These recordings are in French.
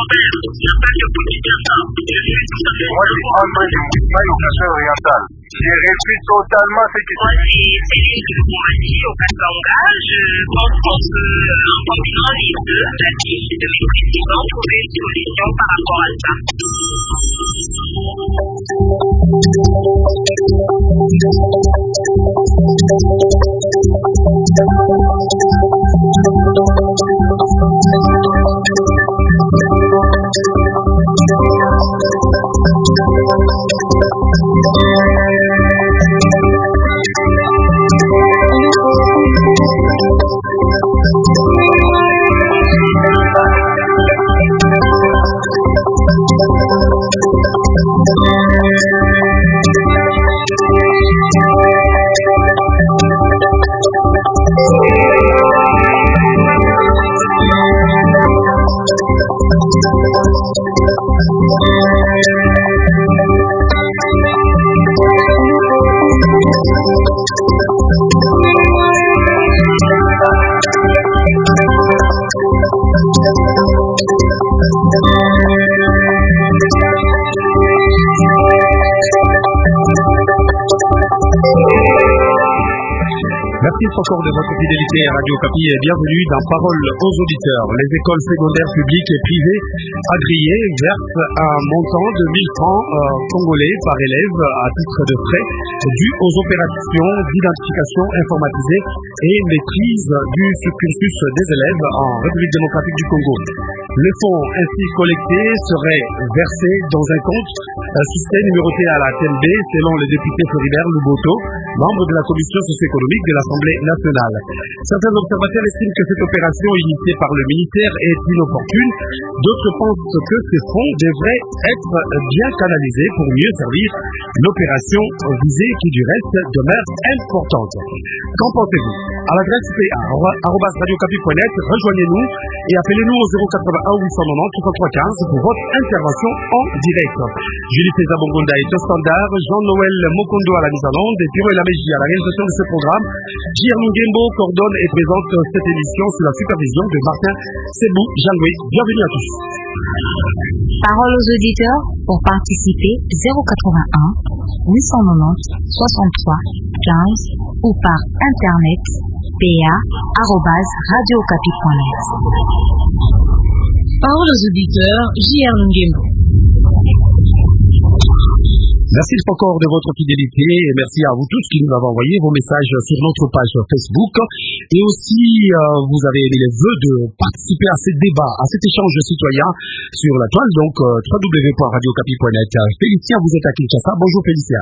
orientale. J'ai réduit totalement ce qui se passe. C'est une diplomatie au Katanga. Je pense qu'on peut, en combinant les deux stratégies de mes présidents, trouver une solution par rapport à ça. Merci encore de votre fidélité à Radio Okapi et bienvenue dans Parole aux auditeurs. Les écoles secondaires publiques et privées agréées versent un montant de 1000 francs congolais par élève à titre de frais dû aux opérations d'identification informatisée et maîtrise du cursus des élèves en République démocratique du Congo. Les fonds ainsi collectés seraient versés dans un compte système numéroté à la TNB selon le député Floribert Luboto, membre de la commission socio-économique de l'Assemblée nationale. Certains observateurs estiment que cette opération initiée par le ministère est inopportune. D'autres pensent que ces fonds devraient être bien canalisés pour mieux servir l'opération visée qui du reste demeure importante. Qu'en pensez-vous? À l'adresse pa@radiocapi.net, rejoignez-nous et appelez-nous au 081 890 3315 pour votre intervention en direct. Julie César Bongonda est au standard, Jean-Noël Mokondo à la mise en onde et Piro Elameji à la réalisation de ce programme. J.R. Mungembo coordonne et présente cette émission sous la supervision de Martin Sebou Janoué. Bienvenue à tous. Parole aux auditeurs pour participer 081 890 63 15 ou par internet pa@radiocapi.net. Parole aux auditeurs, J.R. Mungembo. Merci encore de votre fidélité et merci à vous tous qui nous avez envoyé vos messages sur notre page Facebook. Et aussi, vous avez émis les vœux de participer à ces débats, à cet échange citoyen sur la toile, donc www.radiocapi.net. Félicien, vous êtes à Kinshasa. Bonjour Félicien.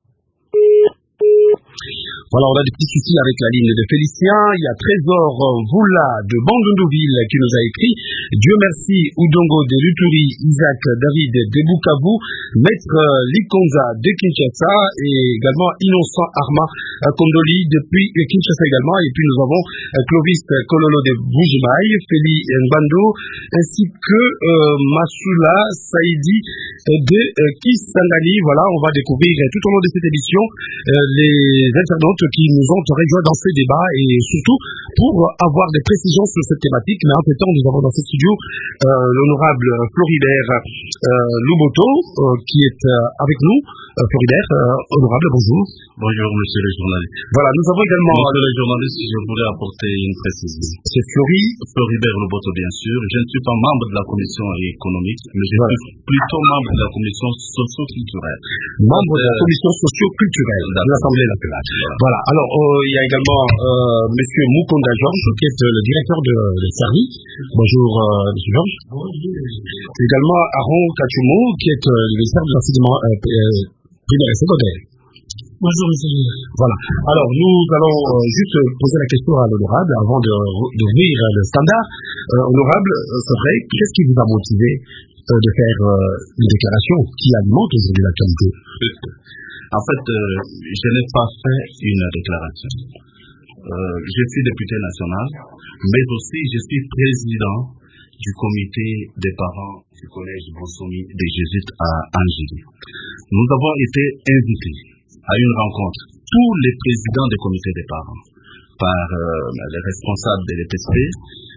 Voilà, on a des petits soucis avec la ligne de Félicien. Il y a Trésor Voula de Bandunduville qui nous a écrit. Dieu merci, Udongo de Luturi, Isaac David de Bukavu, Maître Likonza de Kinshasa et également Innocent Arma Kondoli depuis Kinshasa également. Et puis nous avons Clovis Kololo de Boujimaï, Feli Mbando, ainsi que Massoula Saïdi de Kisangani. Voilà, on va découvrir tout au long de cette émission les internautes qui nous ont rejoints dans ce débat et surtout pour avoir des précisions sur cette thématique. Mais en ce temps, nous avons dans ce studio l'honorable Floribert Luboto qui est avec nous. Floribert, honorable, bonjour. Bonjour, monsieur le journaliste. Voilà, nous avons également... Monsieur le journaliste, je voudrais apporter une précision. C'est Floribert Luboto, bien sûr. Je ne suis pas membre de la commission économique, mais je suis plutôt membre de la commission socio-culturelle. Membre de la commission socio-culturelle de l'Assemblée nationale. Voilà, alors il y a également monsieur Mukonda Georges, qui est le directeur de service. Bonjour, monsieur Georges. Bonjour. Également Aaron Kachumo, qui est le ministère de l'enseignement primaire et secondaire. Bonjour, monsieur. Voilà. Alors, nous allons juste poser la question à l'honorable avant d'ouvrir le standard. Honorable, c'est vrai, qu'est-ce qui vous a motivé de faire une déclaration qui alimente aujourd'hui l'actualité? En fait, je n'ai pas fait une déclaration. Je suis député national, mais aussi je suis président du comité des parents du collège Bonsomi des Jésuites à Angers. Nous avons été invités à une rencontre, tous les présidents des comités des parents, par les responsables de l'EPSP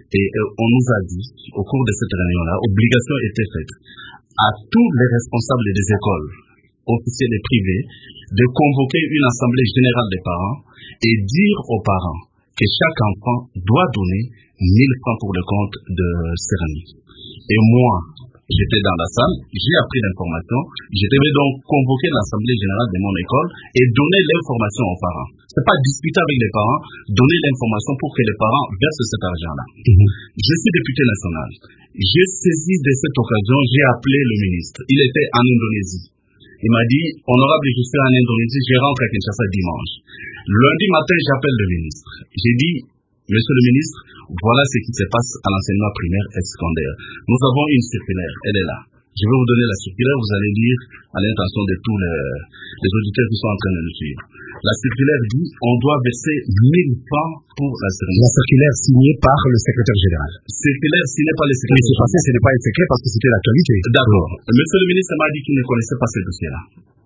Et on nous a dit, au cours de cette réunion-là, obligation était faite à tous les responsables des écoles, officiels et privés, de convoquer une assemblée générale des parents et dire aux parents que chaque enfant doit donner 1000 francs pour le compte de CERNI. Et moi, j'étais dans la salle, j'ai appris l'information, je devais donc convoquer l'assemblée générale de mon école et donner l'information aux parents. C'est pas discuter avec les parents, donner l'information pour que les parents versent cet argent-là. Je suis député national. J'ai saisi de cette occasion, j'ai appelé le ministre. Il était en Indonésie. Il m'a dit, honorable, je suis en Indonésie, je rentre à Kinshasa dimanche. Lundi matin, j'appelle le ministre. J'ai dit, monsieur le ministre, voilà ce qui se passe à l'enseignement primaire et secondaire. Nous avons une circulaire, elle est là. Je vais vous donner la circulaire, vous allez lire à l'intention de tous les auditeurs qui sont en train de nous suivre. La circulaire dit, on doit verser 1000 francs pour la cérémonie. La circulaire signée par le secrétaire général. Circulaire signée par le secrétaire général. Mais c'est passé, ce n'est pas un secret parce que c'était l'actualité. D'accord. Monsieur le ministre m'a dit qu'il ne connaissait pas ce dossier-là.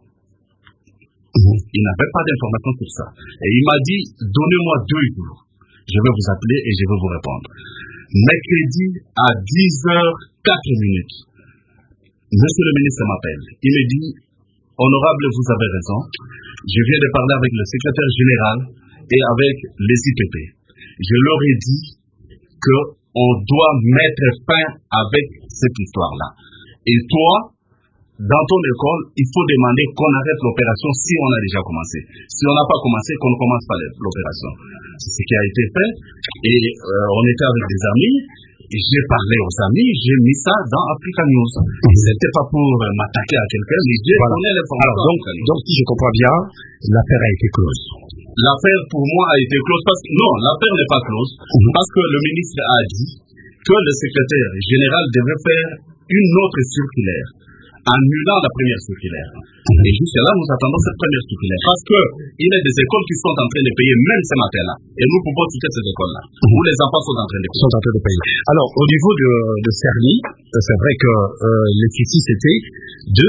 Il n'avait pas d'informations sur ça. Et il m'a dit, donnez-moi 2 jours. Je vais vous appeler et je vais vous répondre. Mercredi à 10h04. Monsieur le ministre m'appelle. Il me dit, honorable, vous avez raison. Je viens de parler avec le secrétaire général et avec les IPP. Je leur ai dit qu'on doit mettre fin avec cette histoire-là. Et toi, dans ton école, il faut demander qu'on arrête l'opération si on a déjà commencé. Si on n'a pas commencé, qu'on ne commence pas l'opération. C'est ce qui a été fait. Et on était avec des amis. J'ai parlé aux amis, j'ai mis ça dans Africa News. C'était pas pour m'attaquer à quelqu'un, mais j'ai donné l'information. Donc, si je comprends bien, l'affaire a été close. L'affaire, pour moi, a été close parce que, non, l'affaire n'est pas close, parce que le ministre a dit que le secrétaire général devait faire une autre circulaire, annulant la première circulaire. Et jusqu'à là, nous attendons cette première circulaire. Parce que il y a des écoles qui sont en train de payer même ce matin-là. Et nous pouvons quitter ces écoles-là, où les enfants sont en train de payer. Alors, au niveau de CERNI, c'est vrai que les soucis, c'était de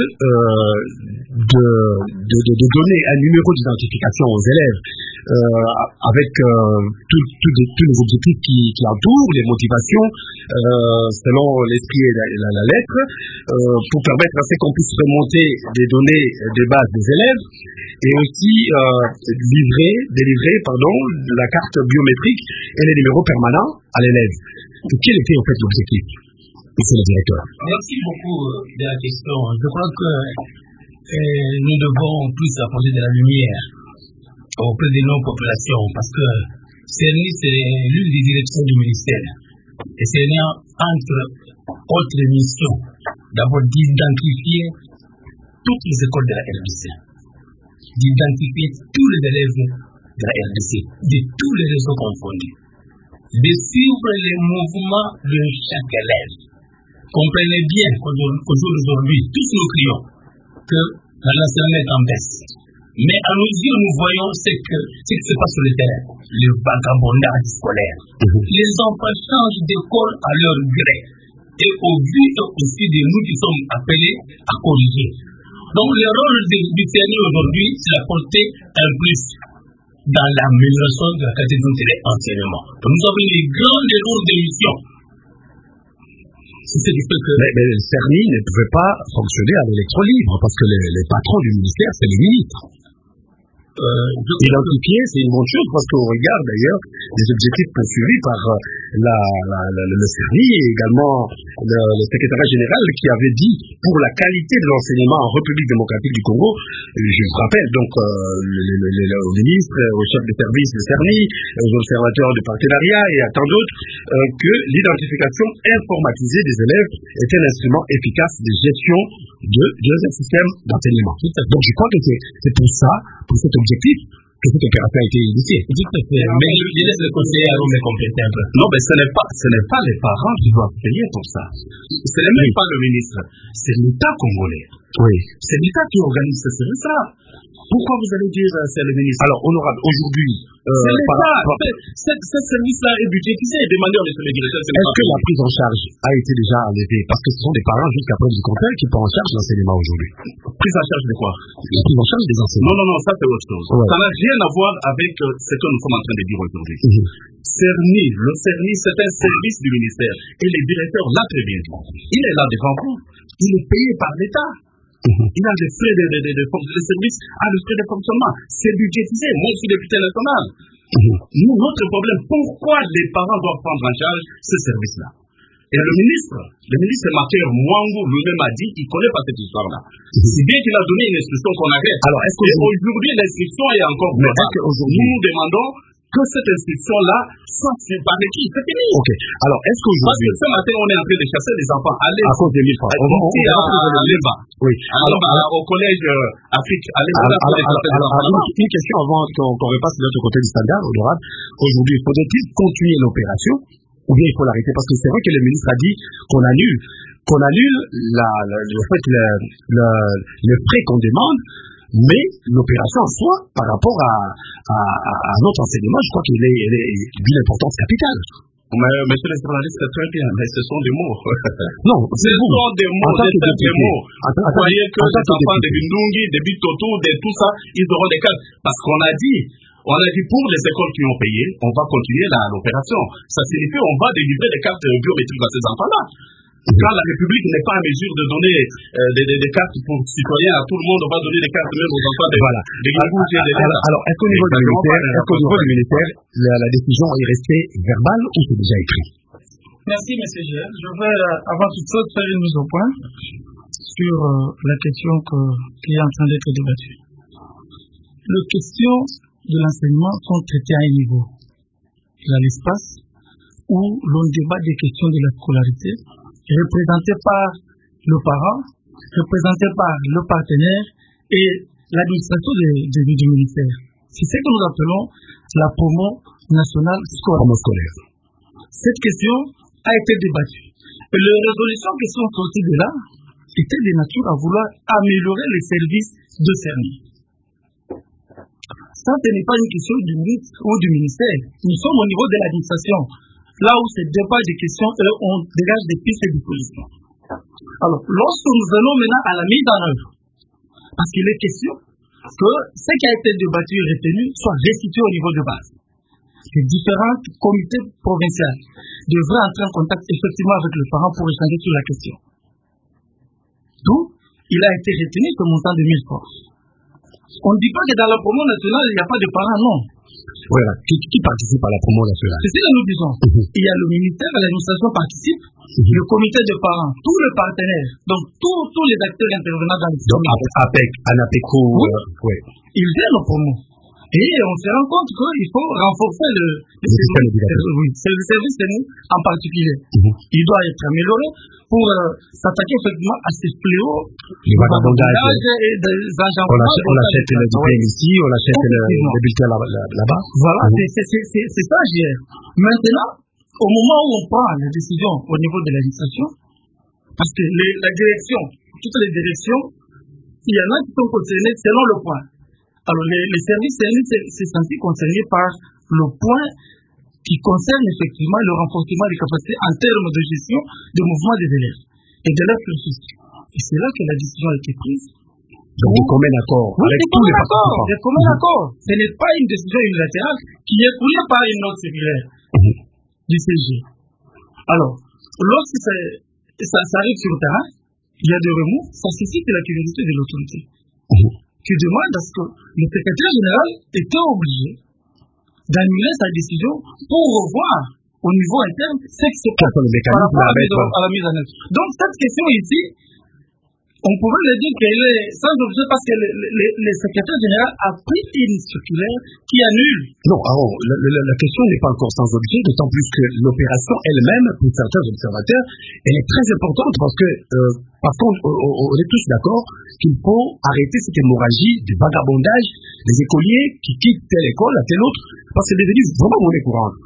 donner un numéro d'identification aux élèves avec tous les objectifs qui entourent, les motivations, selon l'esprit et la lettre, pour permettre à ce qu'on puisse remonter des données des bases des élèves et aussi délivrer la carte biométrique et les numéros permanents à l'élève. Quel était en fait l'objectif, monsieur le directeur? Merci beaucoup de la question. Je crois que nous devons plus apporter de la lumière auprès de nos populations parce que CERNI, c'est l'une des directions du ministère. Et CERNI a entre autres missions d'abord d'identifier toutes les écoles de la RDC, d'identifier tous les élèves de la RDC, de tous les réseaux confondus, de suivre les mouvements de chaque élève. Comprenez bien qu'aujourd'hui, tous nous crions que l'enseignement est en baisse. Mais à nos yeux, nous voyons ce qui se passe sur le terrain, le vagabondage scolaire. Les enfants changent d'école à leur gré. Et au vu aussi de nous qui sommes appelés à corriger. Donc le rôle du CERNI aujourd'hui, c'est d'apporter un plus dans l'amélioration de la qualité de l'enseignement. Nous avons une grande et lourde mission. C'est ce qui fait que... Mais le CERNI ne pouvait pas fonctionner à l'électron libre parce que les patrons du ministère, c'est les ministres. Identifier, c'est une bonne chose parce qu'on regarde d'ailleurs les objectifs poursuivis par le CERNI et également le secrétariat général qui avait dit pour la qualité de l'enseignement en République démocratique du Congo, je vous rappelle donc aux ministres, aux chefs de service du CERNI, aux observateurs du partenariat et à tant d'autres, que l'identification informatisée des élèves est un instrument efficace de gestion d'un système d'enseignement. Donc je crois que c'est pour ça, pour cet objectif, que cette opération a été initiée. Mais je laisse le conseiller à me compléter un peu. Non, mais ce n'est pas les parents qui doivent payer pour ça. Ce n'est même pas le ministre, c'est l'État congolais. Oui. C'est l'État qui organise ce service-là. Pourquoi vous allez dire c'est le ministre? Alors, honorable, aujourd'hui, c'est l'État. Ce service-là est budgétisé. Demandez au monsieur le directeur. Est-ce que la prise en charge a été déjà enlevée? Parce que ce sont des parents jusqu'à preuve du contraire qui prennent en charge l'enseignement aujourd'hui. Prise en charge de quoi? La prise en charge des enseignants. Non, ça c'est autre chose. Ouais. Ça n'a rien à voir avec ce que nous sommes en train de dire aujourd'hui. CERNI, le CERNI, c'est un service du ministère. Et le directeur l'a très bien dit. Il est là devant vous. Il est payé par l'État. Il a des frais de service, a des frais de fonctionnement. C'est budgétisé. Moi, je suis député national. Nous, notre problème, pourquoi les parents doivent prendre en charge ce service-là? Et le ministre Maker Mwangu lui-même a dit qu'il ne connaît pas cette histoire-là. Si bien qu'il a donné une instruction qu'on arrête. Alors, est-ce que aujourd'hui, l'instruction est encore globale? Nous demandons que cette instruction-là soit suivie par qui? C'est fini. Ok. Alors, est-ce qu'aujourd'hui... Parce que ce matin, on est en train de chasser les enfants. Allez, à cause des 1000 francs. Oui. Alors, au collège Afrique, allez, une question avant qu'on repasse de l'autre côté du standard, honorable. Aujourd'hui, faudrait-il continuer l'opération ou bien il faut l'arrêter? Parce que c'est vrai que le ministre a dit qu'on annule le frais qu'on demande. Mais l'opération en soi, par rapport à notre enseignement, je crois qu'il est d'une importance capitale. Mais monsieur le journaliste, c'est très bien, mais ce sont des mots. Non, ce sont des mots, des mots. Vous croyez que les enfants de Bindungi, de Bitoto, de tout ça, ils auront des cartes? Parce qu'on a dit pour les écoles qui ont payé, on va continuer l'opération. Ça signifie qu'on va délivrer des cartes biométriques à ces enfants-là. Quand la République n'est pas en mesure de donner des cartes pour citoyens à tout le monde, on va donner des cartes même aux enfants. Voilà. Alors, est-ce qu'au niveau du ministère, la décision est restée verbale ou c'est déjà écrit? Merci, M. Gérard. Je vais, avant toute chose, faire une mise au point sur la question qui est en train d'être débattue. Les questions de l'enseignement sont traitées à un niveau. Il y a l'espace où l'on débat des questions de la scolarité, représenté par le parent, représenté par le partenaire et l'administration du ministère. C'est ce que nous appelons la promo nationale scolaire. Cette question a été débattue. Et les résolutions qui sont sorties de là étaient de nature à vouloir améliorer les services de CERNI. Ça, ce n'est pas une question du ministre ou du ministère. Nous sommes au niveau de l'administration. Là où se débat des questions, on dégage des pistes de dispositions. Alors, lorsque nous allons maintenant à la mise en œuvre, parce qu'il est question que ce qui a été débattu et retenu soit restitué au niveau de base. Les différents comités provinciaux devraient entrer en contact effectivement avec le parent pour échanger sur la question. D'où il a été retenu ce montant de 1000 francs. On ne dit pas que dans la promo nationale, il n'y a pas de parents, non. Voilà. Qui participe à la promo nationale? C'est ce que nous disons. Il y a le ministère, l'administration participe, le comité de parents, tous les partenaires, donc tous les acteurs intervenants dans le système. APEC, ANAPECO, oui. Ils viennent aux promos. Et on se rend compte qu'il faut renforcer le service en particulier. Il doit être amélioré pour s'attaquer effectivement à ces fléaux. Les vagabondages et des agents. On achète le diplôme ici, on achète le bulletin là-bas. Voilà, c'est ça, JR. Maintenant, au moment où on prend les décisions au niveau de l'administration, parce que la direction, toutes les directions, il y en a qui sont concernées selon le point. Alors, les services c'est censé concerner par le point qui concerne effectivement le renforcement des capacités en termes de gestion du mouvement des élèves et de leur cursus. Et c'est là que la décision a été prise. Donc, des communs accords. Oui, des communs accords. Des communs accords. Ce n'est pas une décision unilatérale qui est foulée par une autre circulaire du CG. Alors, lorsque ça arrive sur le terrain, il y a des remous, ça suscite la curiosité de l'autorité. Qui demande à ce que le secrétaire général était obligé d'annuler sa décision pour revoir au niveau interne ce qui se passe par rapport à la mise en œuvre. Donc cette question ici, on pouvait le dire qu'elle est sans objet parce que le secrétaire général a pris une circulaire qui annule. Non, la question n'est pas encore sans objet, d'autant plus que l'opération elle-même, pour certains observateurs, elle est très importante parce qu'on est tous d'accord qu'il faut arrêter cette hémorragie du vagabondage des écoliers qui quittent telle école à telle autre, parce que c'est devenu vraiment monnaie courante.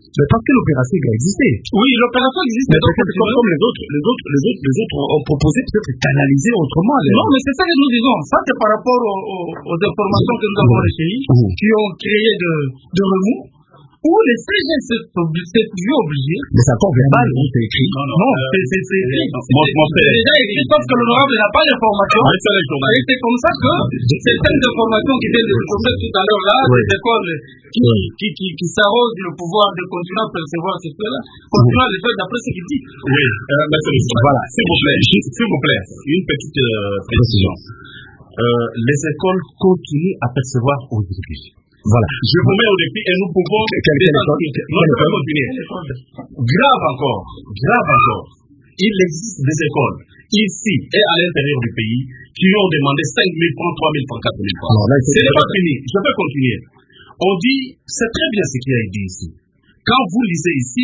Mais parce que l'opération doit exister. Oui, l'opération existe. Mais peut-être comme les autres ont proposé peut-être canaliser autrement. Non, mais c'est ça que nous disons. Ça, c'est par rapport aux informations que nous avons recueillies, qui ont créé de remous, où les CGN s'est vu obligé. Mais c'est encore verbal ou c'est écrit? Non, c'est écrit. C'est déjà écrit, sauf que l'honorable n'a pas l'information. Et c'est comme ça que certaines informations qui viennent de chauffer tout à l'heure là, des écoles qui s'arrosent le pouvoir de continuer à percevoir ce fait-là, continuent à le faire d'après ce qu'il dit. Oui, voilà, s'il vous plaît, une petite précision. Les écoles continuent à percevoir aujourd'hui. Voilà. Je vous mets au défi et nous pouvons continuer. Grave encore. Il existe des écoles, ici et à l'intérieur du pays, qui ont demandé 5 000 francs, 3 000 francs, 4 000 francs. Ce n'est pas fini. Je vais continuer. On dit, c'est très bien ce qui a été dit ici. Quand vous lisez ici,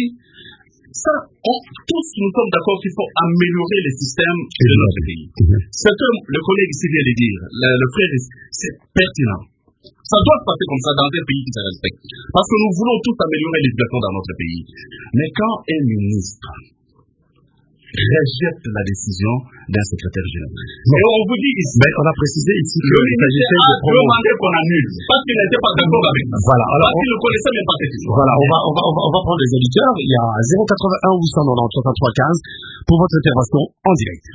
tous nous sommes d'accord qu'il faut améliorer les systèmes de notre pays. Ce que le collègue ici vient de dire, le frère, c'est pertinent. Ça doit se passer comme ça dans un pays qui se respecte. Parce que nous voulons tous améliorer l'éducation dans notre pays. Mais quand un ministre rejette la décision d'un secrétaire général, et on vous dit ici, on a précisé ici que le ministère a demandé qu'on annule parce qu'il n'était pas d'accord avec nous. Voilà. Alors, parce qu'il ne connaissait même pas cette histoire. Voilà, on va prendre les auditeurs. Il y a 081 890 63 15 pour votre intervention en direct.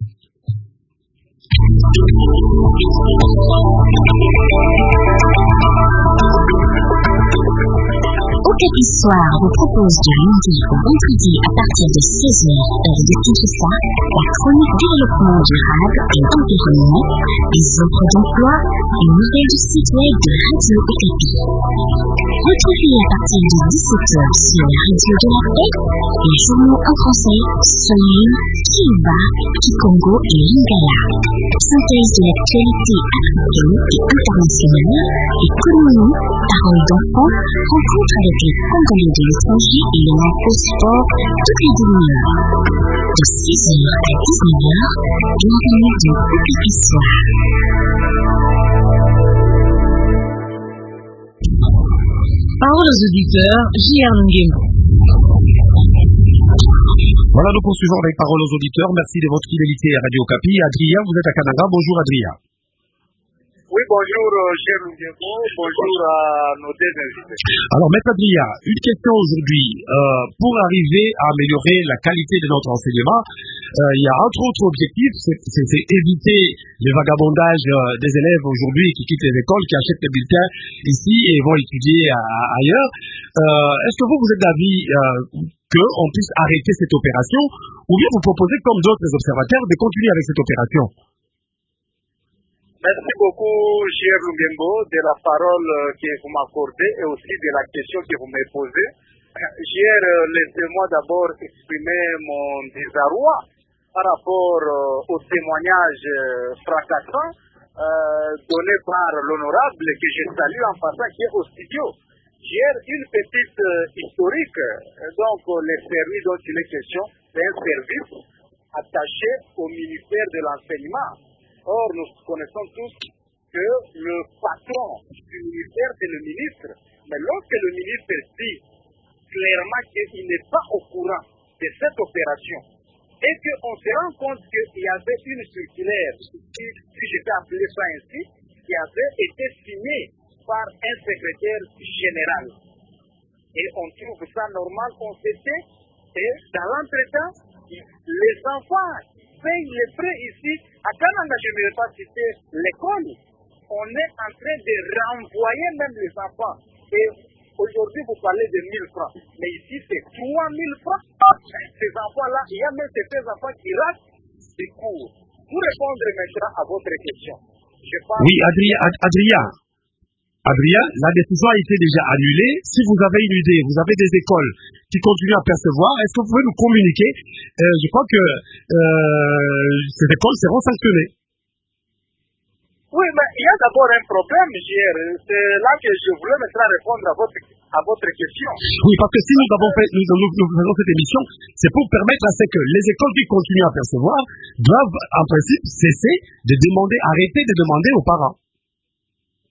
Au Capi Soir vous propose du lundi au vendredi à partir de 16h, heure de Kinshasa, la chronique développement durable et environnement, les offres d'emploi, les nouvelles du site web de Radio Okapi. Retrouvez à partir de 17h sur la radio de la paix, les journaux en français, Soleil, Kiuba, Kikongo et Lingala. Synthèse de l'actualité africaine et internationale, économie, paroles d'enfants, rencontre avec les Congolais de l'étranger et les info-sport toutes les demi-heures. De 6h à 19h, bienvenue dans Okapi Soir. Parole aux auditeurs, J.R. Nguembo. Voilà, nous poursuivons avec Parole aux auditeurs. Merci de votre fidélité à Radio Okapi. Adrien, vous êtes à Canada. Bonjour Adrien. Oui, bonjour, cher Nguembo. Bonjour à nos deux invités. Alors, Maître Adrien, une question aujourd'hui. Pour arriver à améliorer la qualité de notre enseignement, il y a entre autres objectifs, c'est éviter le vagabondage des élèves aujourd'hui qui quittent les écoles, qui achètent les bulletins ici et vont étudier ailleurs. Est-ce que vous êtes d'avis qu'on puisse arrêter cette opération, ou bien vous proposez, comme d'autres observateurs, de continuer avec cette opération? Merci beaucoup, cher Nguembo, de la parole que vous m'accordez et aussi de la question que vous me posez. Hier, laissez-moi d'abord exprimer mon désarroi par rapport au témoignage fracassant donné par l'honorable que je salue en passant, qui est au studio. Hier, une petite historique. Donc, le service dont il est question, c'est un service attaché au ministère de l'Enseignement. Or, nous connaissons tous que le patron du ministère, c'est le ministre. Mais lorsque le ministre dit clairement qu'il n'est pas au courant de cette opération et qu'on se rend compte qu'il y avait une circulaire, si je peux appeler ça ainsi, qui avait été signée par un secrétaire général. Et on trouve ça normal, on se tait, et dans l'entretemps, les enfants payent les frais ici. À Canada, je ne vais pas citer l'école. On est en train de renvoyer même les enfants. Et aujourd'hui, vous parlez de 1000 francs. Mais ici, c'est 3000 francs. Ces enfants-là, il y a même certains enfants qui ratent des cours. Pour répondre maintenant à votre question. Oui, Adrien, la décision a été déjà annulée. Si vous avez une idée, vous avez des écoles qui continuent à percevoir, est-ce que vous pouvez nous communiquer? Je crois que ces écoles seront sanctionnées. Oui, mais il y a d'abord un problème, JR. C'est là que je voulais maintenant répondre à votre question. Oui, parce que si nous faisons cette émission, c'est pour permettre à ce que les écoles qui continuent à percevoir doivent, en principe, cesser de arrêter de demander aux parents.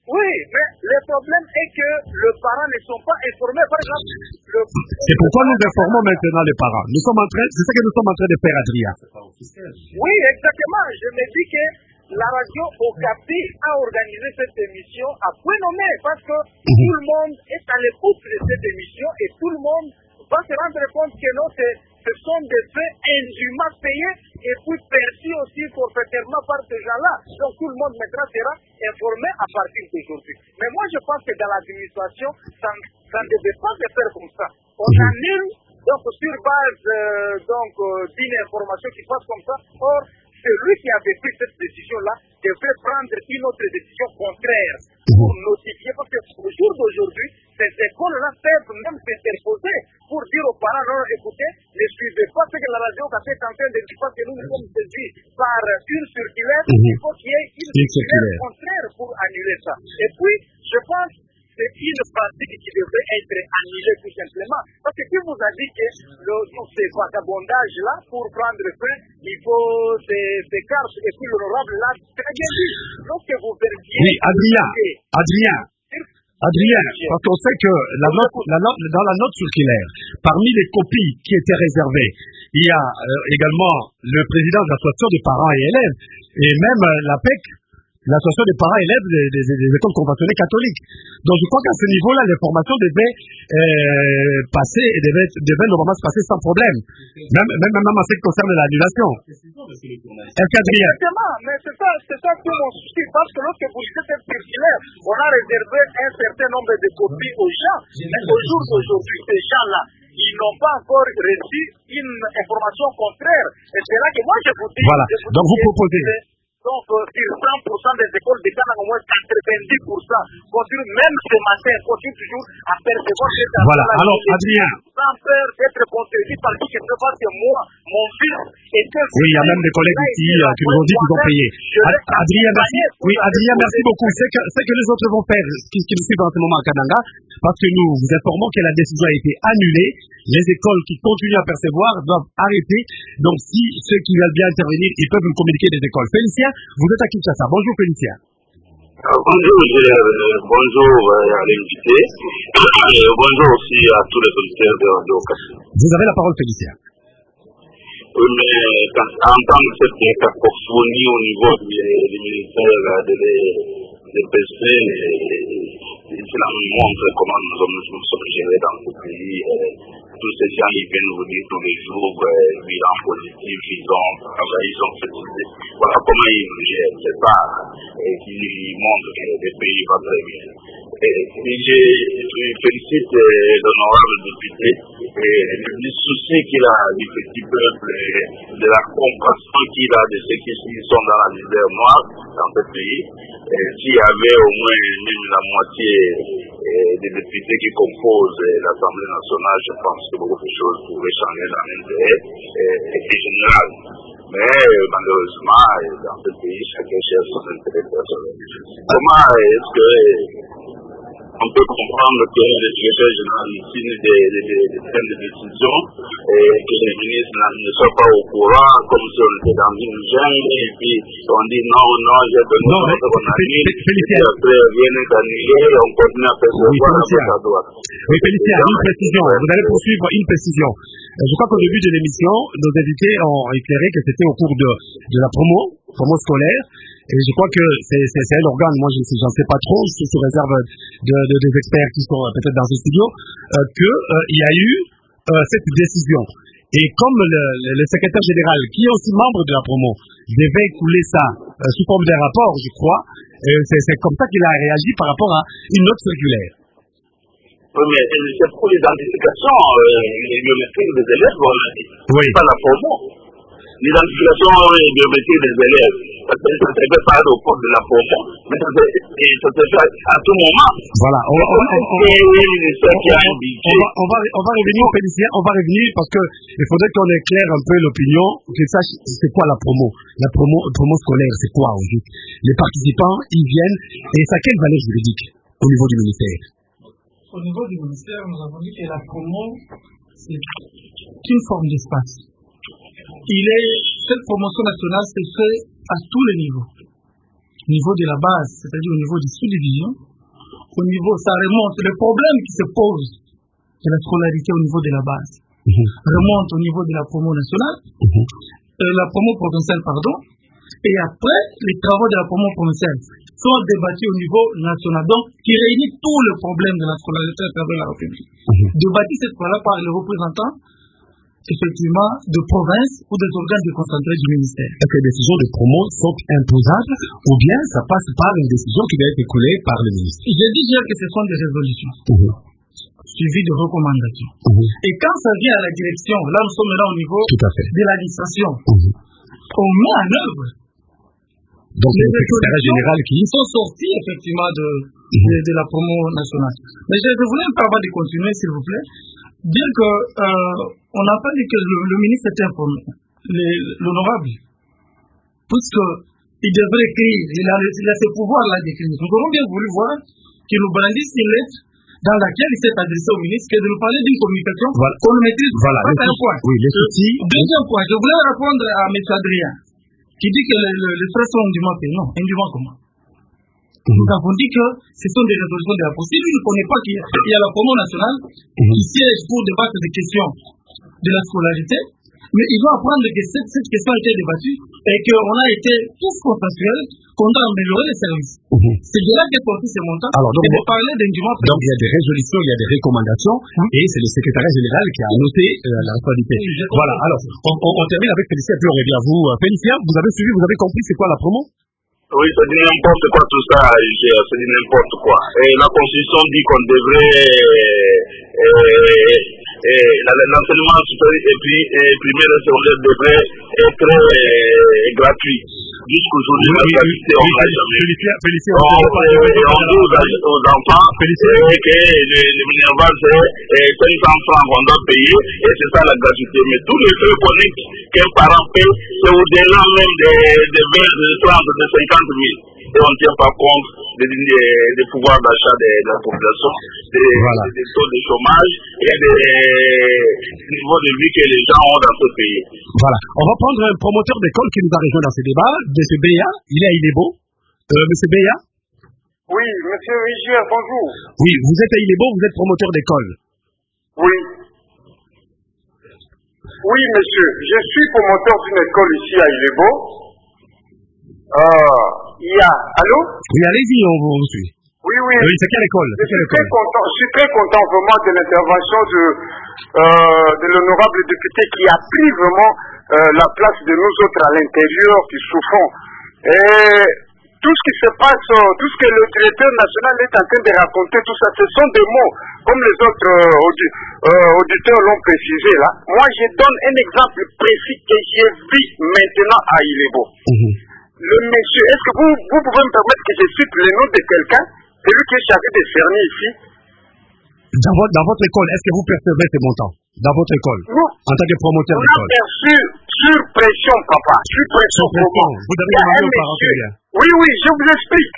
Oui, mais le problème est que les parents ne sont pas informés. Par exemple, c'est pourquoi nous informons maintenant les parents. C'est ce que nous sommes en train de faire, Adrien. Oui, exactement. Je me dis que la radio Okapi a organisé cette émission à point nommé parce que tout le monde est à l'écoute de cette émission et tout le monde va se rendre compte que non, ce sont des faits indûment payés et puis perçus aussi forfaitairement par ces gens-là. Donc tout le monde maintenant sera informé à partir d'aujourd'hui. Mais moi je pense que dans l'administration, ça ne devait pas se faire comme ça. On annule donc sur base d'une information qui passe comme ça. Or, celui qui avait pris cette décision-là devait prendre une autre décision contraire pour notifier, parce qu'au jour d'aujourd'hui, ces écoles-là peuvent même s'interposer pour dire aux parents, non, écoutez, ne suivez pas ce que la radio est en train de dire, parce que nous sommes saisis par une circulaire, il faut qu'il y ait une circulaire contraire pour annuler ça. Et puis, je pense c'est une pratique qui devrait être annulée tout simplement. Parce que qui vous a dit que ces vagabondages-là, pour prendre fin, il faut des cartes et puis l'honorable là, très bien dit. Lorsque vous vérifiez... Oui, Adrien, parce qu'on sait que dans la note circulaire, parmi les copies qui étaient réservées, il y a également le président de l'association des parents et élèves, et même l'APEC, l'association des parents élèves des écoles conventionnées catholiques. Donc je crois qu'à ce niveau-là, l'information devait passer et devait normalement se passer sans problème. Même en ce qui concerne l'annulation. Exactement, mais c'est ça tout mon souci, parce que lorsque vous lisez cette circulaire, on a réservé un certain nombre de copies aux gens, mais au jour d'aujourd'hui, ces gens-là, ils n'ont pas encore reçu une information contraire. Et c'est là que moi je vous dis... Voilà, donc vous proposez... Donc, sur 100% des écoles d'État, au moins 90% continuent, même ce matin, continuent toujours à percevoir cette information. Voilà, alors, Adrien. Sans peur d'être contredit par qui que ce soit, que moi, mon fils était... Oui, il y a même des collègues ici qui nous ont dit qu'ils ont payé. Adrien, merci. Oui, Adrien, merci beaucoup. C'est que les autres vont faire ce qui nous suivent en ce moment à Kananga, parce que nous vous informons que la décision a été annulée. Les écoles qui continuent à percevoir doivent arrêter. Donc, si ceux qui veulent bien intervenir, ils peuvent nous communiquer des écoles. Félicien, vous êtes à Kinshasa. Bonjour, Félicien. Bonjour à l'invité. Bonjour aussi à tous les auditeurs de Okapi. Vous avez la parole, Félicien. Oui, mais en tant que cette cacophonie au niveau du ministère des PC, cela nous montre comment nous sommes gérés dans ce pays. Tous ces gens, ils viennent vous dire tous les jours, bilan positif, ils ont travaillé, ils ont fait. Voilà comment ils nous gèrent. C'est ça qui montre que le pays va très bien. Je félicite l'honorable député du souci qu'il a du petit peuple, de la compréhension qu'il a de ceux qui sont dans la misère noire dans ce pays. S'il y avait au moins même la moitié des députés qui composent l'Assemblée nationale, je pense que beaucoup de choses pourraient changer dans l'intérêt général. Mais malheureusement, dans ce pays, chacun cherche son intérêt personnel. Comment est-ce que on peut comprendre que le directeur général signe des décisions et que les ministres ne soient pas au courant, comme si on était dans une jungle, et puis on dit non, j'ai donné notre qu'on annule, et après viennent d'annuler, on continue à percevoir la faute à droite. Oui, Félicien, une précision, vous allez poursuivre une précision. Je crois qu'au début de l'émission, nos invités ont éclairé que c'était au cours de la promo scolaire. Et je crois que c'est un organe, moi j'en sais pas trop, sous réserve des experts qui sont peut-être dans ce studio, qu'il y a eu cette décision. Et comme le secrétaire général, qui est aussi membre de la promo, devait écouler ça sous forme d'un rapport, je crois, c'est comme ça qu'il a réagi par rapport à une note circulaire. Oui, mais c'est pour l'identification, les biométriques des élèves, oui. Pas la promo. L'identification biométrique des élèves, ça se fait pas au cours de la promo, mais ça se fait à tout moment. Voilà, on va revenir, Félicien, on va revenir parce que il faudrait qu'on éclaire un peu l'opinion, qu'ils sachent c'est quoi la promo. La promo scolaire, c'est quoi aujourd'hui? Les participants, ils viennent, et ça a quelle valeur juridique au niveau du ministère? Au niveau du ministère, nous avons dit que la promo, c'est une forme d'espace. Cette promotion nationale se fait à tous les niveaux. niveau de la base, c'est-à-dire au niveau des sous-divisions, au niveau, ça remonte, le problème qui se pose de la scolarité au niveau de la base remonte au niveau de la promo nationale, la promo provinciale, pardon, et après, les travaux de la promo provinciale sont débattus au niveau national, donc qui réunit tous les problèmes de la scolarité à travers la République. Débattu cette fois-là par les représentants, effectivement, de province ou des organes déconcentrés du ministère. Est-ce que les décisions de promo sont imposables ou bien ça passe par une décision qui va être écoulée par le ministre? Je dis déjà que ce sont des résolutions suivies de recommandations. Et quand ça vient à la direction, là nous sommes là au niveau de l'administration, on met en œuvre. Donc les secrétaires généraux qui sont sortis effectivement de la promo nationale. Mais je voulais me permettre de continuer, s'il vous plaît, dire que on n'a pas dit que le ministre était informé, l'honorable, puisqu'il devrait écrire, il a ce pouvoir-là d'écrire. Nous aurons bien voulu voir qu'il nous brandisse une lettre dans laquelle il s'est adressé au ministre, que de nous parler d'une communication qu'on ne maîtrise pas. C'est un point. Oui, deuxième point, je voulais répondre à M. Adrien, qui dit que les frais sont indûment payés. Non, indûment comment? Nous avons dit que ce sont des résolutions de la procédure. Il ne connaît pas qu'il y a la promo nationale qui siège pour débattre des questions de la scolarité, mais il doit apprendre que cette question a été débattue et qu'on a été tous consensuels qu'on doit améliorer les services. C'est de là qu'est sorti ce montant et de parler d'indûment payé. Donc il y a des résolutions, il y a des recommandations et c'est le secrétaire général qui a noté la responsabilité. Voilà, alors on termine avec Félicia et puis on revient à vous. Félicia, vous avez suivi, vous avez compris c'est quoi la promo? Oui, ça dit n'importe quoi tout ça, c'est dit n'importe quoi. Et la Constitution dit qu'on devrait l'enseignement supérieur et puis primaire et secondaire devrait être gratuit. Jusqu'aujourd'hui, la gratuité, on l'a jamais. On dit aux enfants que le minimum c'est 500 francs qu'on doit payer et c'est ça la gratuité. Mais tous les frais connexes qu'un parent paye, c'est au-delà même des 20, de 30, de 50 000. Et on ne tient pas compte des pouvoirs d'achat de la population, des taux de chômage et des niveaux de vie que les gens ont dans ce pays. Voilà. On va prendre un promoteur d'école qui nous a rejoint dans ce débat, M. Beya. Il est à Ilebo. M. Beya? Oui, M. Rigier, bonjour. Oui, vous êtes à Ilebo, vous êtes promoteur d'école. Oui. Oui, monsieur. Je suis promoteur d'une école ici à Ilebo. Allô? Oui, allez-y, on vous suit. Oui. C'est quelle école? Je suis très content vraiment de l'intervention de l'honorable député qui a pris vraiment la place de nous autres à l'intérieur qui souffrons. Et tout ce qui se passe, tout ce que le directeur national est en train de raconter, tout ça, ce sont des mots, comme les autres auditeurs l'ont précisé là. Moi, je donne un exemple précis que j'ai vu maintenant à Ilebo. Le monsieur, est-ce que vous pouvez me permettre que je cite le nom de quelqu'un, celui qui est chargé de cerner ici? Dans votre école, est-ce que vous percevez ces montants? Dans votre école? Non. En tant que promoteur d'école? On a perçu sur pression, papa. Sur pression. Vous avez demandé aux parents de bien. Oui, je vous explique.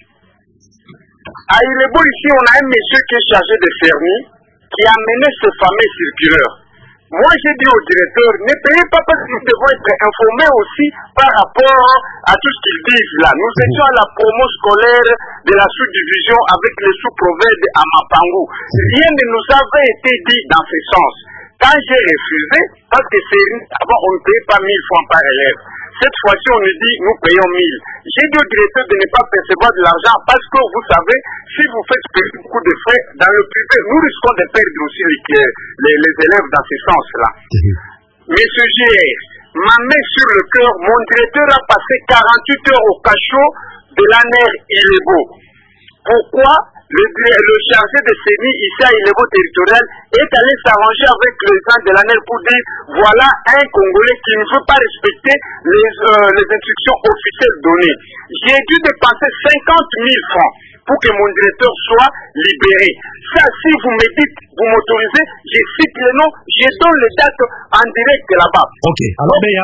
À Ilebo, ici, on a un monsieur qui est chargé de cerner, qui a mené ce fameux circulaire. Moi, j'ai dit au directeur, ne payez pas parce que nous devons être informés aussi par rapport à tout ce qu'ils disent là. Nous étions à la promo scolaire de la sous-division avec les sous-provinces à Mapangu. Rien ne nous avait été dit dans ce sens. Quand j'ai refusé, parce que avant on ne payait pas 1000 francs par élève. Cette fois-ci, on nous dit, nous payons 1000. J'ai dit au directeur de ne pas percevoir de l'argent parce que vous savez, si vous faites payer beaucoup de frais dans le privé, nous risquons de perdre aussi les élèves dans ce sens-là. Monsieur G.R., ma main sur le cœur, mon directeur a passé 48 heures au cachot de l'ANER Ilebo. Pourquoi le chargé de CENI ici à Ilebo territorial est allé s'arranger avec le président de l'ANER pour dire voilà un Congolais qui ne veut pas respecter les instructions officielles données. J'ai dû dépenser 50 000 francs pour que mon directeur soit libéré. Ça, si vous me dites, vous m'autorisez, je cite le nom, je donne les dates en direct là-bas. Ok, alors mais,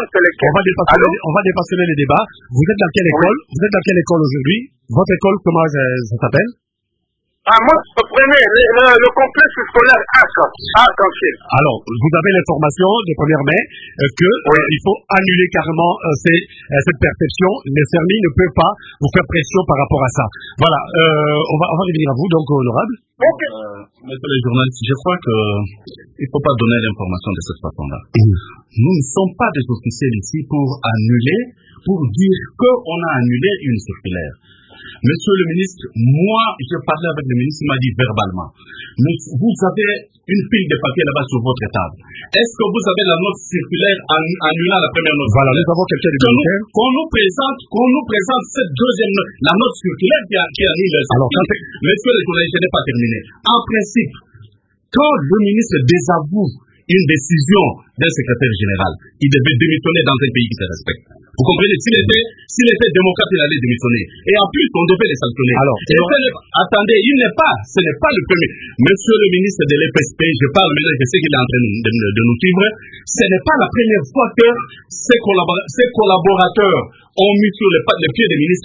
on va dépasser les débats. Vous êtes dans quelle école? Vous êtes dans quelle école aujourd'hui? Votre école, comment ça s'appelle? Moi, prenez le complexe scolaire Arc-en-Ciel. Alors, vous avez l'information de 1er mai qu'il faut annuler carrément cette perception. Les CERMI ne peuvent pas vous faire pression par rapport à ça. Voilà, on va revenir à vous, donc, honorable. Monsieur le journaliste, je crois qu'il ne faut pas donner l'information de cette façon-là. Nous ne sommes pas des officiels ici pour annuler, pour dire qu'on a annulé une circulaire. Monsieur le ministre, moi, j'ai parlé avec le ministre, il m'a dit verbalement. Mais vous avez une pile de papier là-bas sur votre table. Est-ce que vous avez la note circulaire annulant la première note? Voilà, nous avons quelqu'un de militaire. Qu'on nous présente cette deuxième note, la note circulaire qui annule. Alors, monsieur le journaliste, je n'ai pas terminé. En principe, quand le ministre désavoue une décision d'un secrétaire général, il devait démissionner dans un pays qui se respecte. Vous comprenez? S'il était démocrate, il allait démissionner. Et en plus, on devait les sanctionner. Alors, attendez, ce n'est pas le premier. Monsieur le ministre de l'EPSP, je parle maintenant, je sais qu'il est en train de nous suivre. Ce n'est pas la première fois que ses collaborateurs ont mis sur les pieds des ministres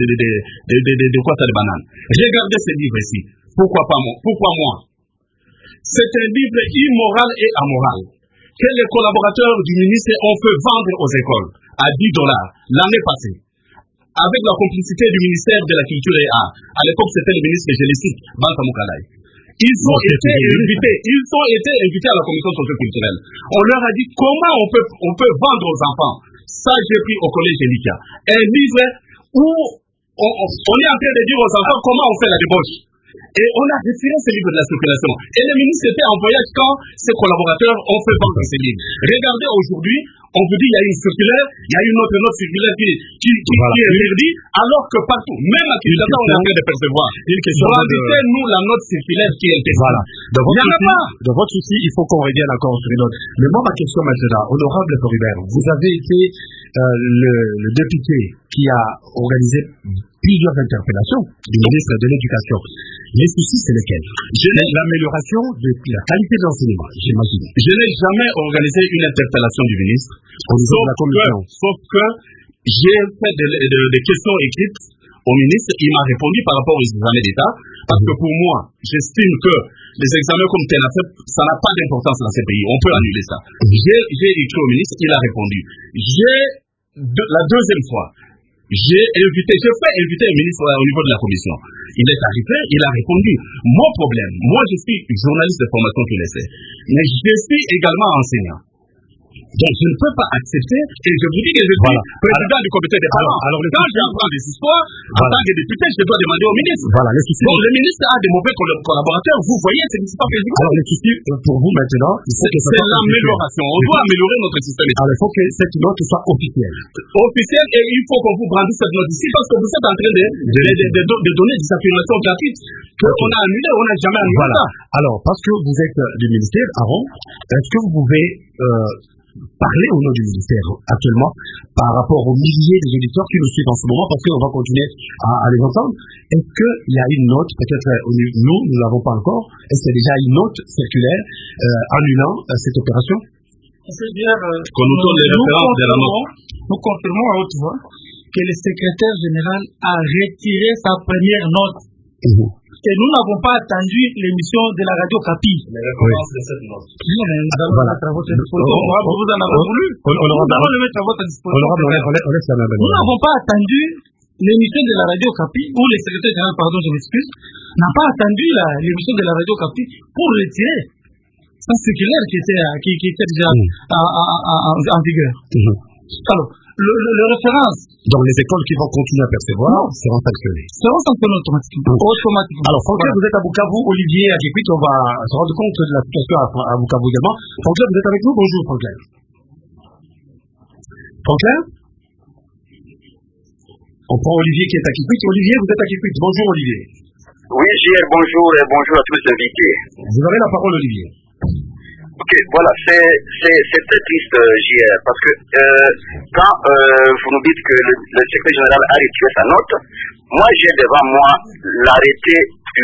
de Kouata de Banane. Regardez ce livre ici. Pourquoi moi? C'est un livre immoral et amoral que les collaborateurs du ministère ont fait vendre aux écoles à $10 l'année passée, avec la complicité du ministère de la Culture et Arts. À l'époque, c'était le ministre, je le cite, Banta Moukalai. Ils ont été invités à la commission socio-culturelle. On leur a dit comment on peut vendre aux enfants. Ça, j'ai pris au collège Elika. Un livre où on est en train de dire aux enfants comment on fait la débauche. Et on a retiré ce livre de la circulation. Et le ministre était en voyage quand ses collaborateurs ont fait vendre ces livres. Regardez aujourd'hui, on vous dit il y a une circulaire, il y a une autre note circulaire qui est interdite, alors que partout, même à Kinshasa, on est en train de percevoir. Rendez-nous la note circulaire qui est interdite. Voilà. Dans votre souci, il faut qu'on revienne encore sur une autre. Mais moi, ma question maintenant, honorable Floribert, vous avez été le député qui a organisé plusieurs interpellations du ministre de l'Éducation. Les soucis, c'est lesquels? L'amélioration de la qualité de l'enseignement, j'imagine. Je n'ai jamais organisé une interpellation du ministre, sauf que j'ai fait des questions écrites au ministre. Il m'a répondu par rapport aux examens d'État, parce que pour moi, j'estime que les examens comme TENAFEP, ça n'a pas d'importance dans ces pays. On peut annuler ça. J'ai écrit au ministre, il a répondu. La deuxième fois, j'ai fait inviter un ministre au niveau de la commission. Il est arrivé, il a répondu. Mon problème, moi je suis journaliste de formation qu'il essaie, mais je suis également enseignant. Donc je ne peux pas accepter, et je vous dis que je suis président du comité des parents. Alors quand j'apprends des histoires, en tant que député, je dois demander au ministre. Donc le ministre a des mauvais collaborateurs, vous voyez, c'est pas président. Alors le souci pour vous maintenant, c'est l'amélioration. On doit améliorer notre système. Alors il faut que cette note soit officielle. Officielle, et il faut qu'on vous brandisse cette note ici, parce que vous êtes en train de donner des affirmations gratuites qu'on a annulées, on n'a jamais annulé ça. Alors, parce que vous êtes du ministère, Aaron, est-ce que vous pouvez parler au nom du ministère actuellement par rapport aux milliers de auditeurs qui nous suivent en ce moment, parce qu'on va continuer à les entendre? Est-ce qu'il y a une note, peut-être nous ne l'avons pas encore, est-ce qu'il y a déjà une note circulaire annulant cette opération? C'est-à-dire, nous confirmons à haute voix que le secrétaire général a retiré sa première note. Et nous n'avons pas attendu l'émission de la radio Capi. Les références de cette note. Nous allons mettre à votre disposition. Vous en avez voulu. Nous allons le mettre à votre disposition. Nous n'avons pas attendu l'émission de la radio Capi, ou le secrétaire général, pardon, je m'excuse, n'a pas attendu l'émission de la radio Capi pour retirer sa circulaire qui était déjà en vigueur. Alors, le référence. Donc les écoles qui vont continuer à percevoir seront sanctionnées. Automatiquement. Alors, Franklin, vous êtes à Bukavu, Olivier à Djekouit, on va se rendre compte de la situation à Bukavu également. Franklin, vous êtes avec nous? Bonjour, Franklin. Franklin? On prend Olivier qui est à Djekouit. Olivier, vous êtes à Djekouit. Bonjour, Olivier. Oui, JR, bonjour et bonjour à tous les invités. Vous avez la parole, Olivier. Ok, voilà, c'est très triste, JR, parce que quand vous nous dites que le secrétaire général a retiré sa note, moi j'ai devant moi l'arrêté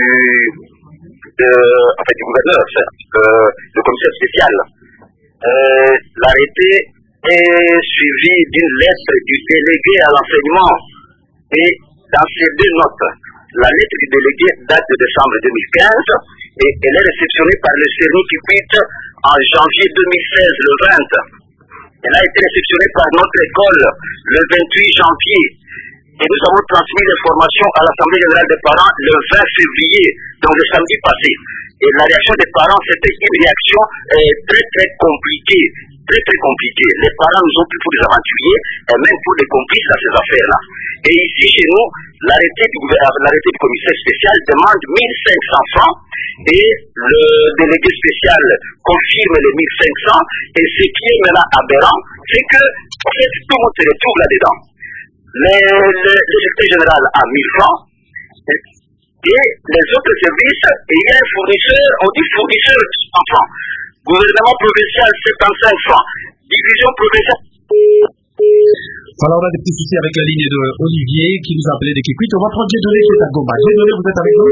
du gouverneur, le commissaire spécial. L'arrêté est suivi d'une lettre du délégué à l'enseignement. Et dans ces deux notes, la lettre du délégué date de décembre 2015 et elle est réceptionnée par le CERNI qui quitte en janvier 2016, le 20. Elle a été réceptionnée par notre école le 28 janvier. Et nous avons transmis l'information à l'Assemblée générale des parents le 20 février, donc le samedi passé. Et la réaction des parents, c'était une réaction très très compliquée. Très très compliquée. Les parents nous ont pris pour des aventuriers et même pour des complices à ces affaires-là. Et ici chez nous, l'arrêté du commissaire spécial demande 1500 francs et le délégué spécial confirme les 1500 et ce qui est maintenant aberrant, c'est que en fait, tout le monde se retrouve là-dedans. Le secrétaire général a 1000 francs et les autres services, il y a un fournisseur, on dit fournisseur 100 francs. Gouvernement provincial 75 francs. Division provinciale. Voilà, on a des petits soucis avec la ligne de Olivier qui nous a appelé des Kikwit. On va prendre Dieudonné qui est à Goma. Dieudonné, vous êtes avec nous?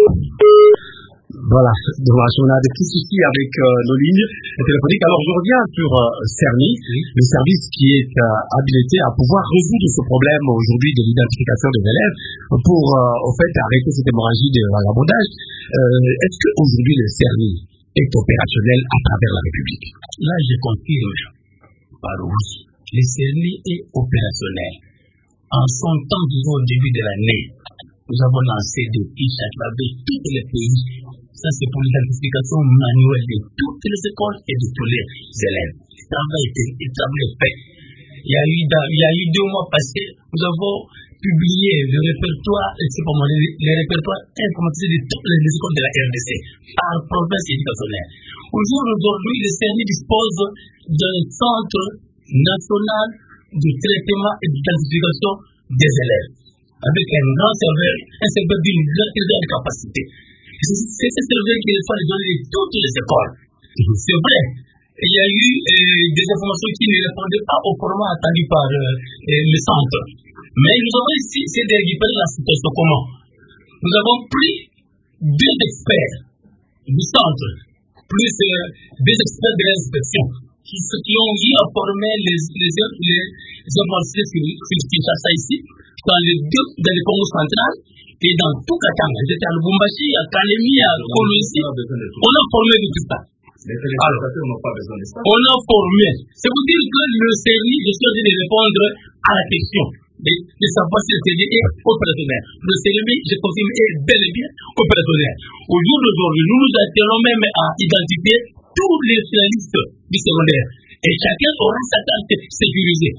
Voilà, dommage, on a des petits soucis avec nos lignes téléphoniques. Alors je reviens sur CERNI, le service qui est habilité à pouvoir résoudre ce problème aujourd'hui de l'identification des élèves pour au fait arrêter cette hémorragie de vagabondage. Est-ce qu'aujourd'hui le CERNI est opérationnel à travers la République? Là, je confirme, Barouch, le CERNI est opérationnel. En son temps, disons au début de l'année, nous avons lancé des fiches à travers tous les pays. Ça, c'est pour l'identification manuelle de toutes les écoles et de tous les élèves. Le travail est fait. Il y a eu 2 mois passés, nous avons publié le répertoire, les répertoires informatisés de toutes les écoles de la RDC par province éducationnelle. Aujourd'hui, le CERNI dispose d'un centre national de traitement et d'identification des élèves, avec un grand serveur d'une grande capacité. C'est ce serveur qui reçoit les données de toutes les écoles. C'est vrai, il y a eu des informations qui ne répondaient pas au format attendu par le centre. Mais nous avons ici essayé de récupérer la situation comment? Nous avons pris 2 experts du centre, plus 2 experts de l'inspection, qui ont eu à former les informations sur Kinshasa ici, dans les Congo central et dans tout Katanga. J'étais à Lubumbashi, à Kalemi, à Kolwezi. On a formé de tout ça. Les téléspectateurs n'ont pas besoin de ça. On a formé. C'est pour dire que le CERNI, je suis en train de répondre à la question de savoir si le CERNI est opérationnel. Le CERNI, je confirme, est bel et bien opérationnel. Au jour d'aujourd'hui, nous nous attelons même à identifier tous les finalistes du secondaire. Et chacun aura sa carte sécurisée.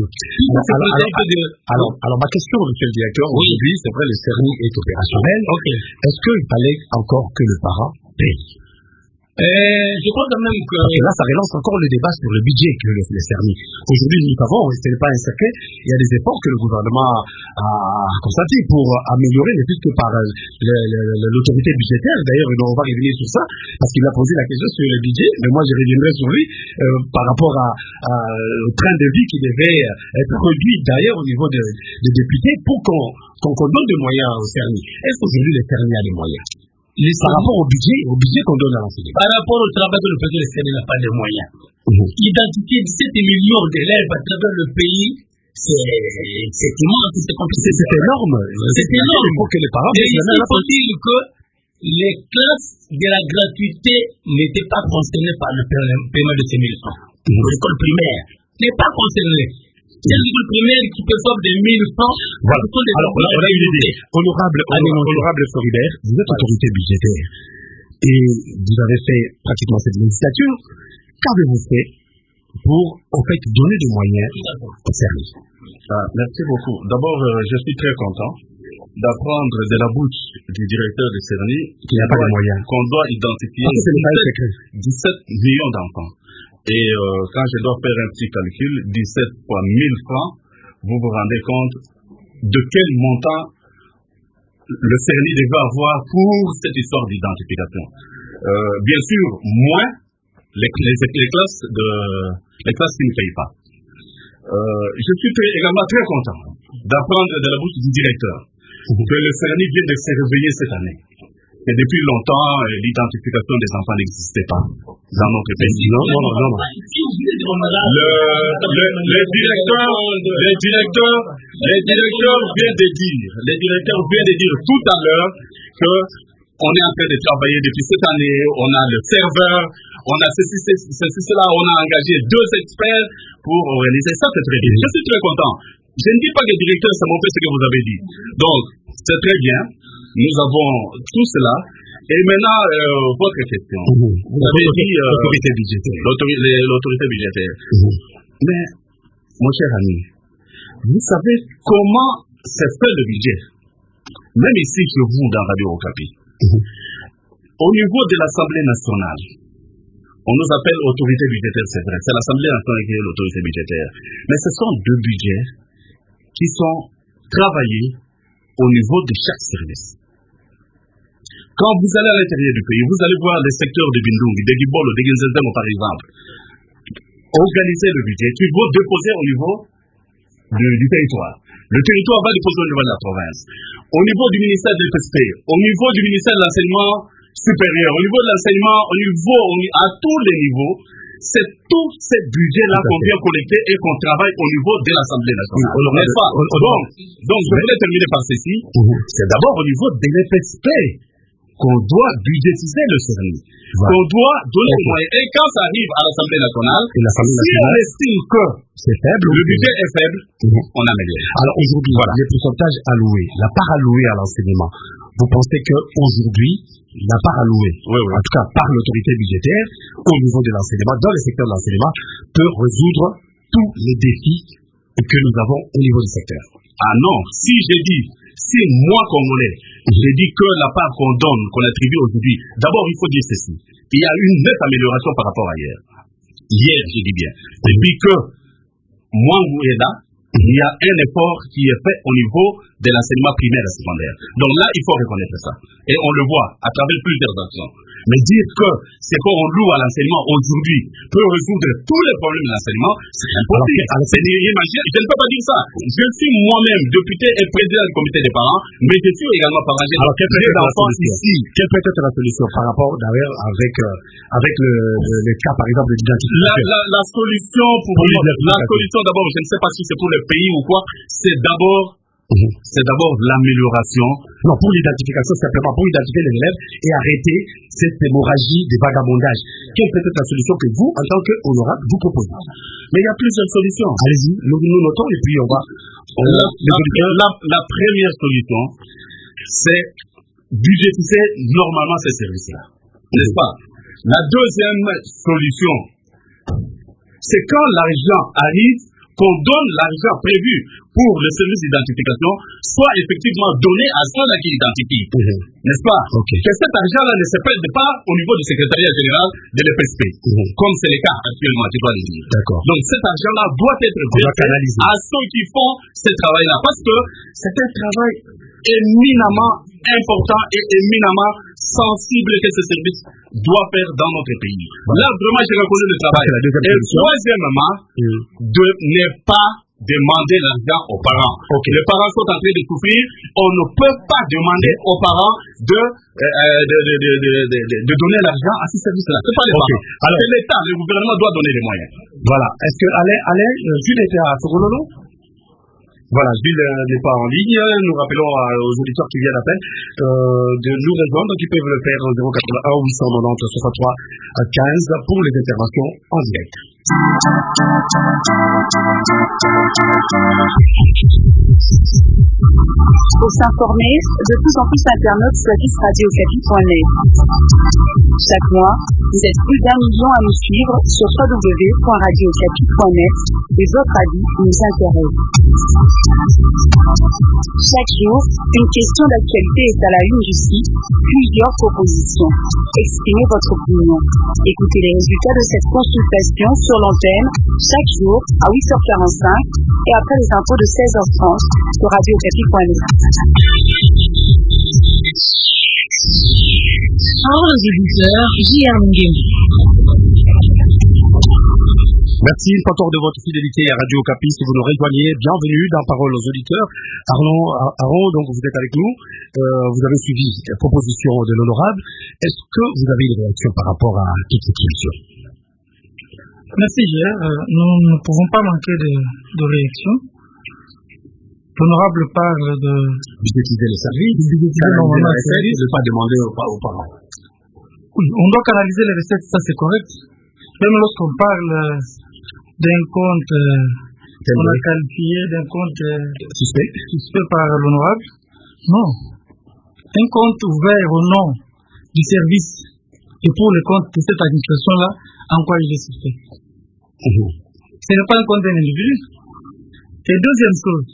Alors, ma question, monsieur le directeur, aujourd'hui, c'est vrai, le CERNI est opérationnel. Est-ce qu'il fallait encore que le parent paye? Je crois quand même que... Parce que là, ça relance encore le débat sur le budget que le CERNI. Aujourd'hui, nous savons, ce n'est pas un secret, il y a des efforts que le gouvernement a constatés pour améliorer, mais plus que par l'autorité budgétaire. D'ailleurs, on va revenir sur ça, parce qu'il a posé la question sur le budget, mais moi, je reviendrai sur lui par rapport au train de vie qui devait être réduit d'ailleurs au niveau des députés pour qu'on donne des moyens au CERNI. Est-ce qu'aujourd'hui, le CERNI a des moyens? Par rapport au budget qu'on donne à l'enseignement. Par rapport au travail que le président du CERNI n'a pas de moyens. Identifier 17 millions d'élèves à travers le pays, c'est immense, c'est compliqué. C'est énorme. C'est énorme. Pour que les parents... Et il faut dire que les classes de la gratuité n'étaient pas concernées par le paiement de ces 1000 francs. L'école primaire n'est pas concernée. C'est l'école primaire qui perçoit des 1000 francs. Voilà. Alors, on a une idée. Honorable Floribert, vous êtes autorité budgétaire et vous avez fait pratiquement cette législature. Qu'avez-vous fait pour, en fait, donner des moyens au service? Merci beaucoup. D'abord, je suis très content d'apprendre de la bouche du directeur du CERNI qu'il n'y a pas de moyens, qu'on doit identifier 17 millions d'enfants. Et quand je dois faire un petit calcul, 17 fois 1000 francs, vous vous rendez compte de quel montant le CERNI devait avoir pour cette histoire d'identification. Bien sûr, moins les classes qui ne payent pas. Je suis également très content d'apprendre de la bouche du directeur que le CERNI vient de se réveiller cette année. que depuis longtemps, l'identification des enfants n'existait pas dans notre pays. Non. Les directeurs viennent de dire tout à l'heure que on est en train de travailler depuis cette année, on a le serveur, on a ceci, cela, on a engagé 2 experts pour organiser ça, c'est très bien. Je suis très content. Je ne dis pas que les directeurs, ça m'ont fait ce que vous avez dit. Donc, c'est très bien. Nous avons tout cela. Et maintenant, votre question. Vous avez dit l'autorité budgétaire. L'autorité budgétaire. Mais, mon cher ami, vous savez comment se fait le budget? Même ici, chez vous, dans Radio Okapi. Au niveau de l'Assemblée nationale, on nous appelle autorité budgétaire, c'est vrai. C'est l'Assemblée nationale qui est l'autorité budgétaire. Mais ce sont 2 budgets qui sont travaillés au niveau de chaque service. Quand vous allez à l'intérieur du pays, vous allez voir les secteurs de Bindungi, de Gibolo, de Genzenzemo par exemple, organiser le budget qui vont déposer au niveau du territoire. Le territoire va déposer au niveau de la province. Au niveau du ministère de l'EPSP, au niveau du ministère de l'enseignement supérieur, au niveau de l'enseignement, à tous les niveaux, c'est tout ce budget-là qu'on vient collecter et qu'on travaille au niveau de l'Assemblée nationale. N'est-ce pas? Donc, je voulais terminer par ceci. C'est d'abord au niveau de l'EPSP qu'on doit budgétiser le service, qu'on doit donner les moyens. Et quand ça arrive à l'Assemblée nationale, si on estime que c'est faible, le budget est faible, on améliore. Alors aujourd'hui, les pourcentages alloués, la part allouée à l'enseignement, vous pensez qu'aujourd'hui, la part allouée, en tout cas par l'autorité budgétaire, au niveau de l'enseignement, dans le secteur de l'enseignement, peut résoudre tous les défis que nous avons au niveau du secteur? Ah non, si moi, Congolais, j'ai dit que la part qu'on donne, qu'on attribue aujourd'hui, d'abord il faut dire ceci. Il y a une nette amélioration par rapport à hier. Hier, je dis bien. Depuis que moi, vous êtes là, il y a un effort qui est fait au niveau de l'enseignement primaire et secondaire. Donc là, il faut reconnaître ça. Et on le voit à travers plusieurs actions. Mais dire que c'est qu'on loue à l'enseignement aujourd'hui peut résoudre tous les problèmes de l'enseignement, c'est impossible. Je ne peux pas dire ça. Je suis moi-même député et président du comité des parents, mais je suis également parent. Alors, quelle peut être la solution par rapport d'ailleurs avec le cas par exemple de l'identification? La solution d'abord, je ne sais pas si c'est pour le pays ou quoi, c'est d'abord l'amélioration. Non, pour l'identification, simplement pour identifier les élèves et arrêter cette hémorragie des vagabondages. Quelle peut être la solution que vous, en tant qu'honorable, vous proposez? Mais il y a plusieurs solutions. Allez-y, nous notons et puis on va... La première solution, c'est budgétiser normalement ces services-là. N'est-ce pas? La deuxième solution, c'est quand l'argent arrive, qu'on donne l'argent prévu pour le service d'identification soit effectivement donné à ceux-là qui identifient. N'est-ce pas? Que cet argent-là ne se perde pas au niveau du secrétariat général de l'EPSP, comme c'est le cas actuellement, tu dois le dire. Donc cet argent-là doit être versé à ceux qui font ce travail-là, parce que c'est un travail éminemment important et éminemment sensible que ce service doit faire dans notre pays. Là, vraiment, j'ai reconnu le travail. Et troisièmement, de ne pas demander l'argent aux parents. Les parents sont en train de souffrir. On ne peut pas demander aux parents de donner l'argent à ce service-là. C'est pas les parents. Alors, c'est l'État, le gouvernement doit donner les moyens. Voilà. Est-ce que Alain, Jules était à Sogololo? Voilà, Jules n'est pas en ligne. Nous rappelons aux auditeurs qui viennent à peine de nous rejoindre, qui peuvent le faire au 081 890 63 15 pour les interventions en direct. Pour s'informer, de plus en plus d'internautes choisissent radiocapi.net. Chaque mois, vous êtes plus d'1 million à nous suivre sur www.radiocapi.net et votre avis nous intéresse. Chaque jour, une question d'actualité est à la une du site, plusieurs propositions. Exprimez votre opinion. Écoutez les résultats de cette consultation sur l'antenne chaque jour à 8h45 et après les infos de 16h30 sur radiocapi.net. Parole aux éditeurs, J.R. Nguema. Merci encore de votre fidélité à Radio Okapi. Si vous nous rejoignez, bienvenue dans Parole aux auditeurs. Aron, donc vous êtes avec nous. Vous avez suivi la proposition de l'honorable. Est-ce que vous avez une réaction par rapport à toute cette solution? Merci, Gérard. Nous ne pouvons pas manquer de réaction. L'honorable parle de budgétiser les services, canaliser les recettes, de ne pas demander aux parents. Oui, on doit canaliser les recettes, ça c'est correct. Même lorsqu'on parle d'un compte qu'on a qualifié d'un compte suspect par l'honorable, non. Un compte ouvert au nom du service et pour le compte de cette administration-là, en quoi il est suspect. Ce n'est pas un compte d'un individu. Et deuxième chose,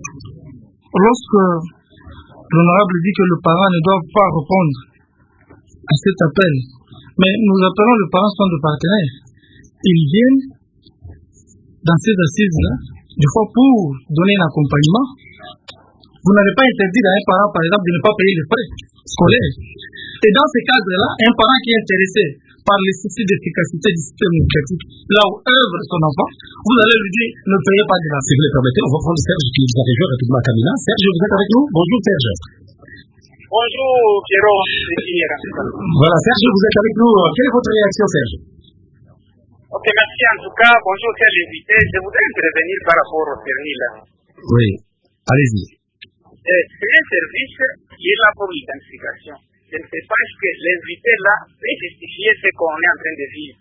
lorsque l'honorable dit que le parent ne doit pas répondre à cet appel, mais nous appelons le parent sont de partenaires. Ils viennent dans ces assises-là, des fois pour donner un accompagnement. Vous n'avez pas interdit à un parent, par exemple, de ne pas payer les frais scolaires. Et dans ces cadres-là, un parent qui est intéressé par les soucis d'efficacité du système éducatif, là où œuvre son enfant, vous allez lui dire, ne payez pas de la. Si vous le permettez, on va prendre Serge qui nous a rejoint rapidement à Camilla. Serge, vous êtes avec nous? Bonjour Serge. Bonjour Jérôme. Voilà, Serge, vous êtes avec nous. Quelle est votre réaction, Serge? Ok, merci en tout cas. Bonjour, cher invité. Je voudrais intervenir par rapport au CERNIL. Oui, allez-y. C'est un service qui est là pour l'identification. Je ne sais pas est-ce que l'invité là peut justifier ce qu'on est en train de vivre.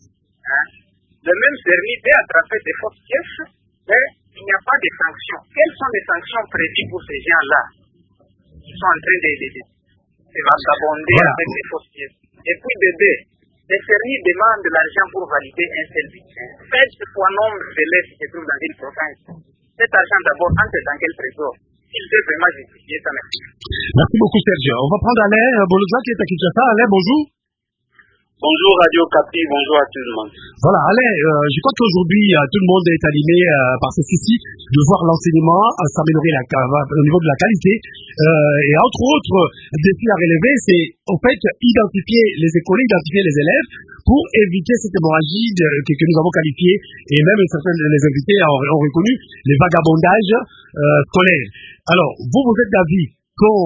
Le même CERNIL peut attraper des fausses pièces, mais il n'y a pas de sanctions. Quelles sont les sanctions prévues pour ces gens-là qui sont en train de vagabonder avec des fausses pièces? Et puis bébé, les CERNIL demandent de l'argent pour valider un seul bulletin. 7 fois nombre d'élèves qui se trouvent dans une province. Cet argent d'abord entre dans quel trésor? Il veut vraiment justifier ça, merci. Merci beaucoup Serge. On va prendre Alain Bologna qui est à Kinshasa. Alain, bonjour. Bonjour Radio Okapi, bonjour à tout le monde. Voilà, Alain, je crois qu'aujourd'hui, tout le monde est animé par ce souci de voir l'enseignement s'améliorer au niveau de la qualité. Et entre autres défis à relever, c'est en fait identifier les écoles, identifier les élèves pour éviter cette hémorragie que nous avons qualifiée, et même certains des invités ont reconnu les vagabondages scolaires. Alors, vous êtes d'avis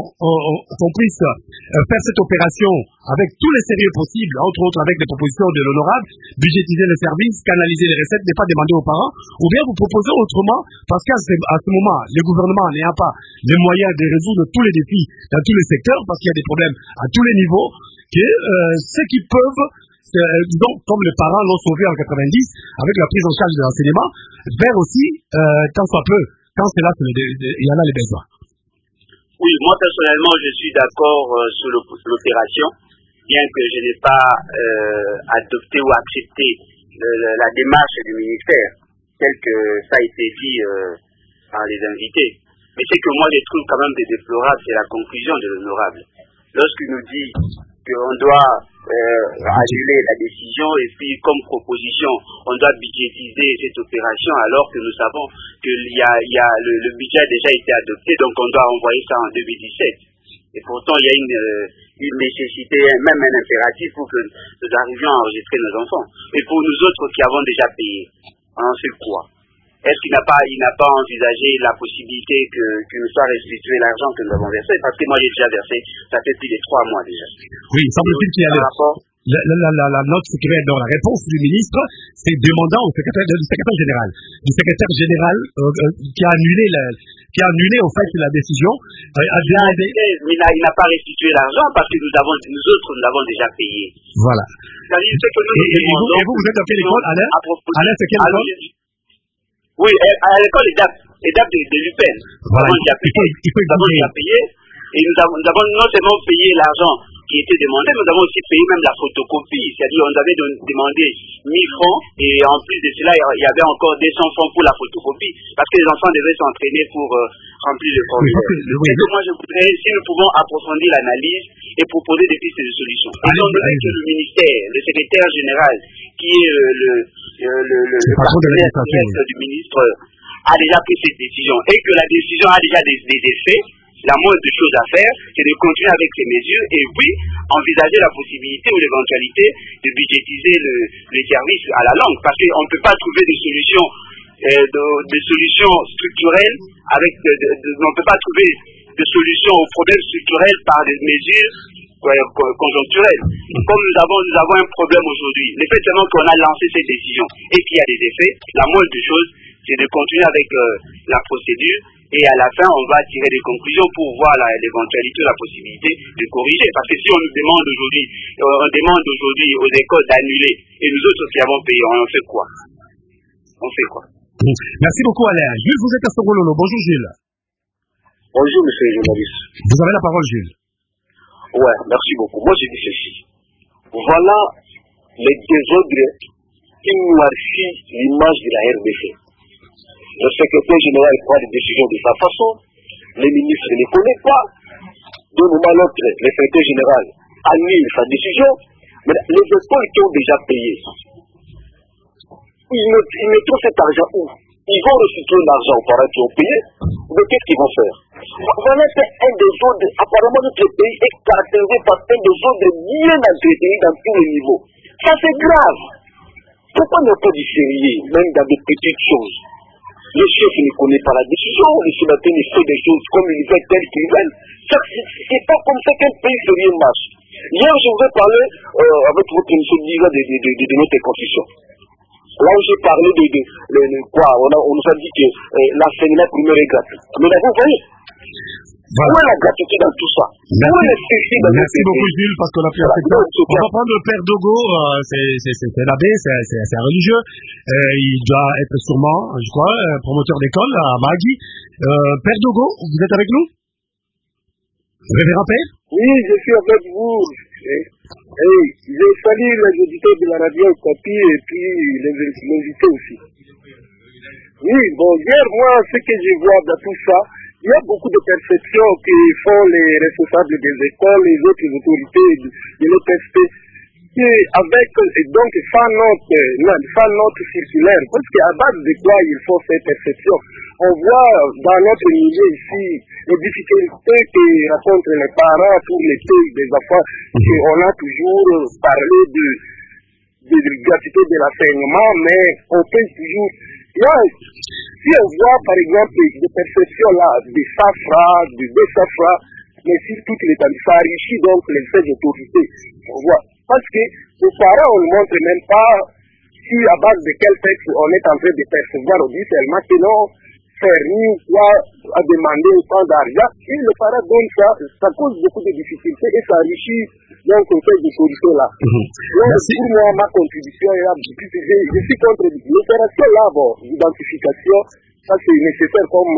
qu'on puisse faire cette opération avec tous les sérieux possibles, entre autres avec les propositions de l'honorable, budgétiser les services, canaliser les recettes, ne pas demander aux parents, ou bien vous proposez autrement, parce qu'à ce moment, le gouvernement n'ayant pas les moyens de résoudre tous les défis dans tous les secteurs, parce qu'il y a des problèmes à tous les niveaux, que ceux qui peuvent, disons, comme les parents l'ont sauvé en 90, avec la prise en charge de l'enseignement, vers aussi, quand soit peu, quand c'est là, il y en a les besoins. Oui, moi personnellement, je suis d'accord sur l'opération, bien que je n'ai pas adopté ou accepté la démarche du ministère, telle que ça a été dit par les invités. Mais ce que moi je trouve quand même déplorable, c'est la conclusion de l'honorable. Lorsqu'il nous dit qu'on doit annuler la décision et puis comme proposition, on doit budgétiser cette opération alors que nous savons que le budget a déjà été adopté, donc on doit envoyer ça en 2017. Et pourtant, il y a une nécessité, même un impératif pour que nous arrivions à enregistrer nos enfants. Et pour nous autres qui avons déjà payé, on en fait quoi? Est-ce qu'il n'a pas envisagé la possibilité que nous soit restitué l'argent que nous avons versé? Parce que moi j'ai déjà versé, ça fait plus de 3 mois déjà. Oui, semble-t-il qu'il y a la note secrète dans la réponse du ministre, c'est demandant au secrétaire général qui a annulé au fait la décision. Mais il n'a pas restitué l'argent parce que nous autres l'avons déjà payé. Voilà. Et vous êtes appelé l'école, Alain? Alain, c'est quelle école? Oui, à l'école EDAP de l'UPEN. Voilà, nous avons déjà payé. Et nous avons non seulement payé l'argent qui était demandé, nous avons aussi payé même la photocopie. C'est-à-dire on avait demandé 1000 francs et en plus de cela, il y avait encore 200 francs pour la photocopie parce que les enfants devaient s'entraîner pour remplir le formulaire. C'est que moi je voudrais, si nous pouvons approfondir l'analyse et proposer des pistes de solutions. Étant donné que le ministère, le secrétaire général, qui est le partenaire du ministre, a déjà pris cette décision et que la décision a déjà des effets, la moindre des choses à faire, c'est de continuer avec ces mesures et puis envisager la possibilité ou l'éventualité de budgétiser les services à la langue, parce qu'on ne peut pas trouver des solutions structurelles on ne peut pas trouver de solutions aux problèmes structurels par des mesures conjoncturelles. Comme nous avons un problème aujourd'hui, le fait seulement qu'on a lancé cette décision et qu'il y a des effets, la moindre des choses, c'est de continuer avec la procédure et à la fin, on va tirer des conclusions pour voir l'éventualité ou la possibilité de corriger. Parce que si on nous demande aujourd'hui aux écoles d'annuler et nous autres qui avons payé, on fait quoi? Merci beaucoup Alain. Jules, vous êtes à Songololo. Bonjour Jules. Bonjour monsieur le journaliste. Vous avez la parole Jules. Ouais, merci beaucoup. Moi je dis ceci. Voilà les désordres qui noircissent l'image de la RDC. Le secrétaire général prend des décisions de sa façon, les ministres ne les connaissent pas. D'un moment à l'autre, le secrétaire général annule sa décision, mais les écoles qui ont déjà payé, ils mettront cet argent où? Ils vont restituer l'argent aux parents qui ont payé, mais qu'est-ce qu'ils vont faire? Voilà, c'est un des ordres, apparemment notre pays est caractérisé par un des ordres bien entretenus dans tous les niveaux. Ça c'est grave. Pourquoi ne pas du sérieux, même dans des petites choses? Le chef ne connaît pas la décision, le sénateur ne fait des choses comme il veut, tel qu'il veut. C'est pas comme ça qu'un pays sérieux marche. Hier, je vous ai parlé avec votre émission de notre constitution. Là où j'ai parlé de quoi, on nous a dit que l'enseignement primaire est gratuit. Mais là, vous voyez, où est la gratuité dans tout ça? Merci beaucoup Jules, parce qu'on a pu accepter. On va prendre le père Dogo, c'est l'abbé, c'est un religieux. Il doit être sûrement, je crois, promoteur d'école à Magui. Père Dogo, vous êtes avec nous? Révérend Père? Oui, je suis avec vous. Je salue les auditeurs de la radio Okapi et puis les invités aussi. Oui, bon, hier, moi, ce que je vois dans tout ça, il y a beaucoup de perceptions que font les responsables des écoles, les autres autorités de l'EPSP, qui avec donc sans note circulaire, parce qu'à base de quoi il faut ces perceptions. On voit dans notre milieu ici les difficultés que rencontrent les parents pour l'été des enfants, qu'on a toujours parlé de gratuité de l'enseignement, mais on peut toujours. Si on voit par exemple des perceptions là, de 100 francs, de 200 francs, mais si toutes les temps, ça enrichit donc les autorités. On voit. Parce que les parents, on ne montre même pas si à base de quel texte on est en train de percevoir. On dit seulement que non, faire ni quoi à demander autant d'argent. Si le parent donne ça cause beaucoup de difficultés et ça enrichit donc ces autorités-là. Donc pour moi, ma contribution est là. Je suis contre l'opération là, l'identification, ça c'est nécessaire comme...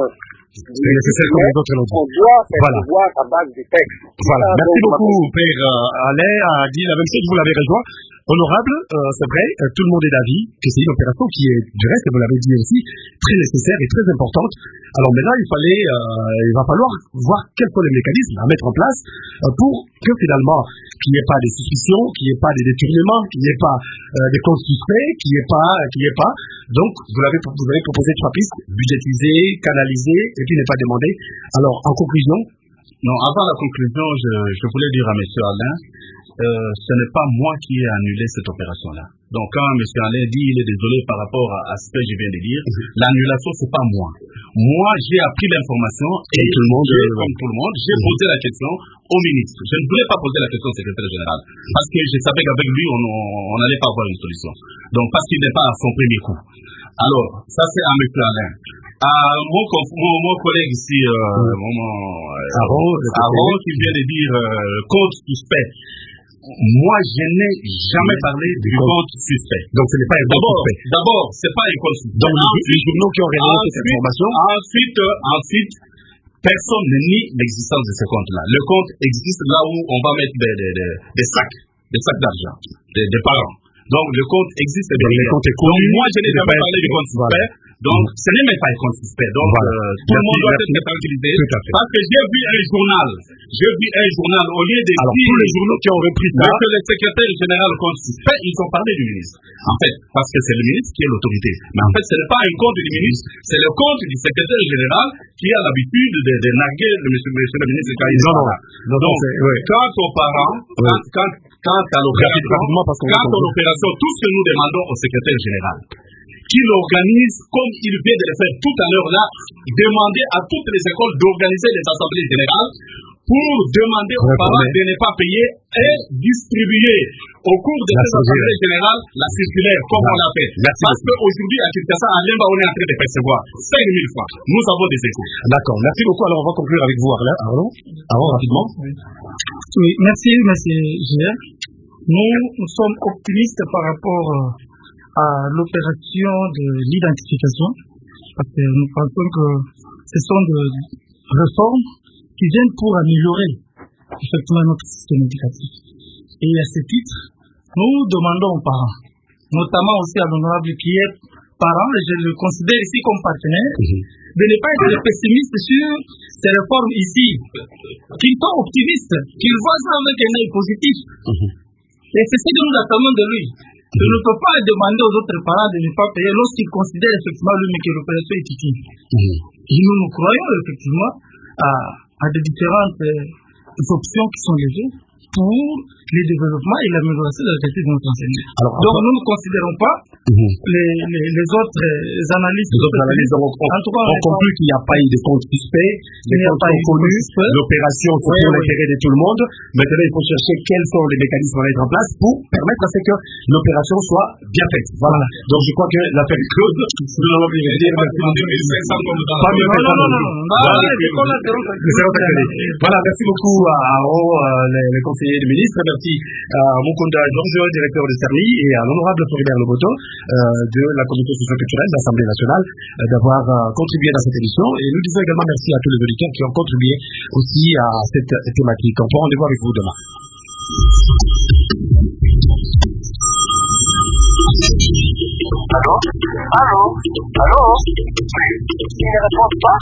On doit percevoir à base de textes. Voilà. Merci beaucoup, Père Alain a dit la même chose, vous l'avez rejoint. Honorable, c'est vrai, tout le monde est d'avis que c'est une opération qui est, du reste, vous l'avez dit aussi, très nécessaire et très importante. Alors maintenant, il va falloir voir quels sont les mécanismes à mettre en place pour que finalement, qu'il n'y ait pas des suspicions, qu'il n'y ait pas des détournements, qu'il n'y ait pas des comptes suspects, qu'il n'y ait pas. Donc, vous avez proposé 3 pistes, budgétiser, canaliser, et puis ne pas demander. Alors, en conclusion? Non, avant la conclusion, je voulais dire à M. Alain, ce n'est pas moi qui ai annulé cette opération-là. Donc, quand M. Alain dit il est désolé par rapport à ce que je viens de dire, l'annulation, c'est pas moi. Moi, j'ai appris l'information et comme tout le monde, j'ai posé la question au ministre. Je ne voulais pas poser la question au secrétaire général parce que je savais qu'avec lui, on n'allait pas avoir une solution. Donc, parce qu'il n'est pas à son premier coup. Alors, ça c'est à M. Alain. Mon collègue ici, Aaron, qui vient de dire compte suspect. Moi, je n'ai jamais parlé du compte suspect. Donc, ce n'est pas un compte suspect. D'abord, c'est pas un compte suspect. Donc, les journaux qui ont révélé cette information. Ensuite, personne ne nie l'existence de ce compte-là. Le compte existe là où on va mettre des sacs d'argent, des parents. Donc, le compte existe bien. Le compte est connu. Donc, moi, je n'ai jamais parlé du compte suspect. Donc, ce n'est même pas un compte suspect. Donc, tout le monde doit être tranquillisé. Parce que j'ai vu un journal. Au lieu de dire. Tous les journaux qui ont repris ça. Que le secrétaire général compte suspect, ils ont parlé du ministre. En fait, parce que c'est le ministre qui est l'autorité. Mais en fait, ce n'est pas un compte du ministre, c'est le compte du secrétaire général qui a l'habitude de narguer le monsieur le ministre quand il est là. Donc, quant aux parents, quant à l'opération, tout ce que nous demandons au secrétaire général, qu'il organise, comme il vient de le faire tout à l'heure là, demander à toutes les écoles d'organiser des assemblées générales pour demander aux parents de ne pas payer et distribuer au cours de ces assemblées générales la circulaire, comme on l'a fait. Parce qu'aujourd'hui, à Kinshasa, à Lemba, on est en train de percevoir 5 000 francs. Nous avons des échos. D'accord, merci beaucoup. Alors, on va conclure avec vous, Arnaud. Rapidement. Oui, merci, monsieur Gilles. Nous sommes optimistes par rapport à l'opération de l'identification, parce que nous pensons que ce sont des réformes qui viennent pour améliorer effectivement notre système éducatif. Et à ce titre, nous demandons aux parents, notamment aussi à l'honorable qui est parent, et je le considère ici comme partenaire, de ne pas être pessimiste sur ces réformes ici, qu'ils sont optimistes, qu'ils voient ça avec un œil positif. Et c'est ce que nous attendons de lui. Je ne peux pas demander aux autres parents de ne pas payer lorsqu'ils considèrent effectivement lui que l'opération est utile. Et nous croyons effectivement à des différentes options qui sont levées pour le développement et l'amélioration de la qualité de notre enseignement. Donc nous ne considérons pas les autres analyses. En tout cas, on conclut qu'il n'y a pas eu de compte suspect, les comptes sont connus, l'opération c'est pour l'intérêt de tout le monde. Maintenant, il faut chercher quels sont les mécanismes à mettre en place pour permettre à ce que l'opération soit bien faite. Voilà. Donc je crois que l'affaire est close. Nous allons dire merci. Voilà, merci beaucoup à Aaron, les conseillers du ministre. Merci à Mukunda Georges, directeur de CERNI, et à l'honorable Floribert Loboto de la communauté socio-culturelle de l'Assemblée nationale d'avoir contribué dans cette émission. Et nous disons également merci à tous les auditeurs qui ont contribué aussi à cette thématique. On pourra rendez-vous avec vous demain. Allô? Il ne répond pas?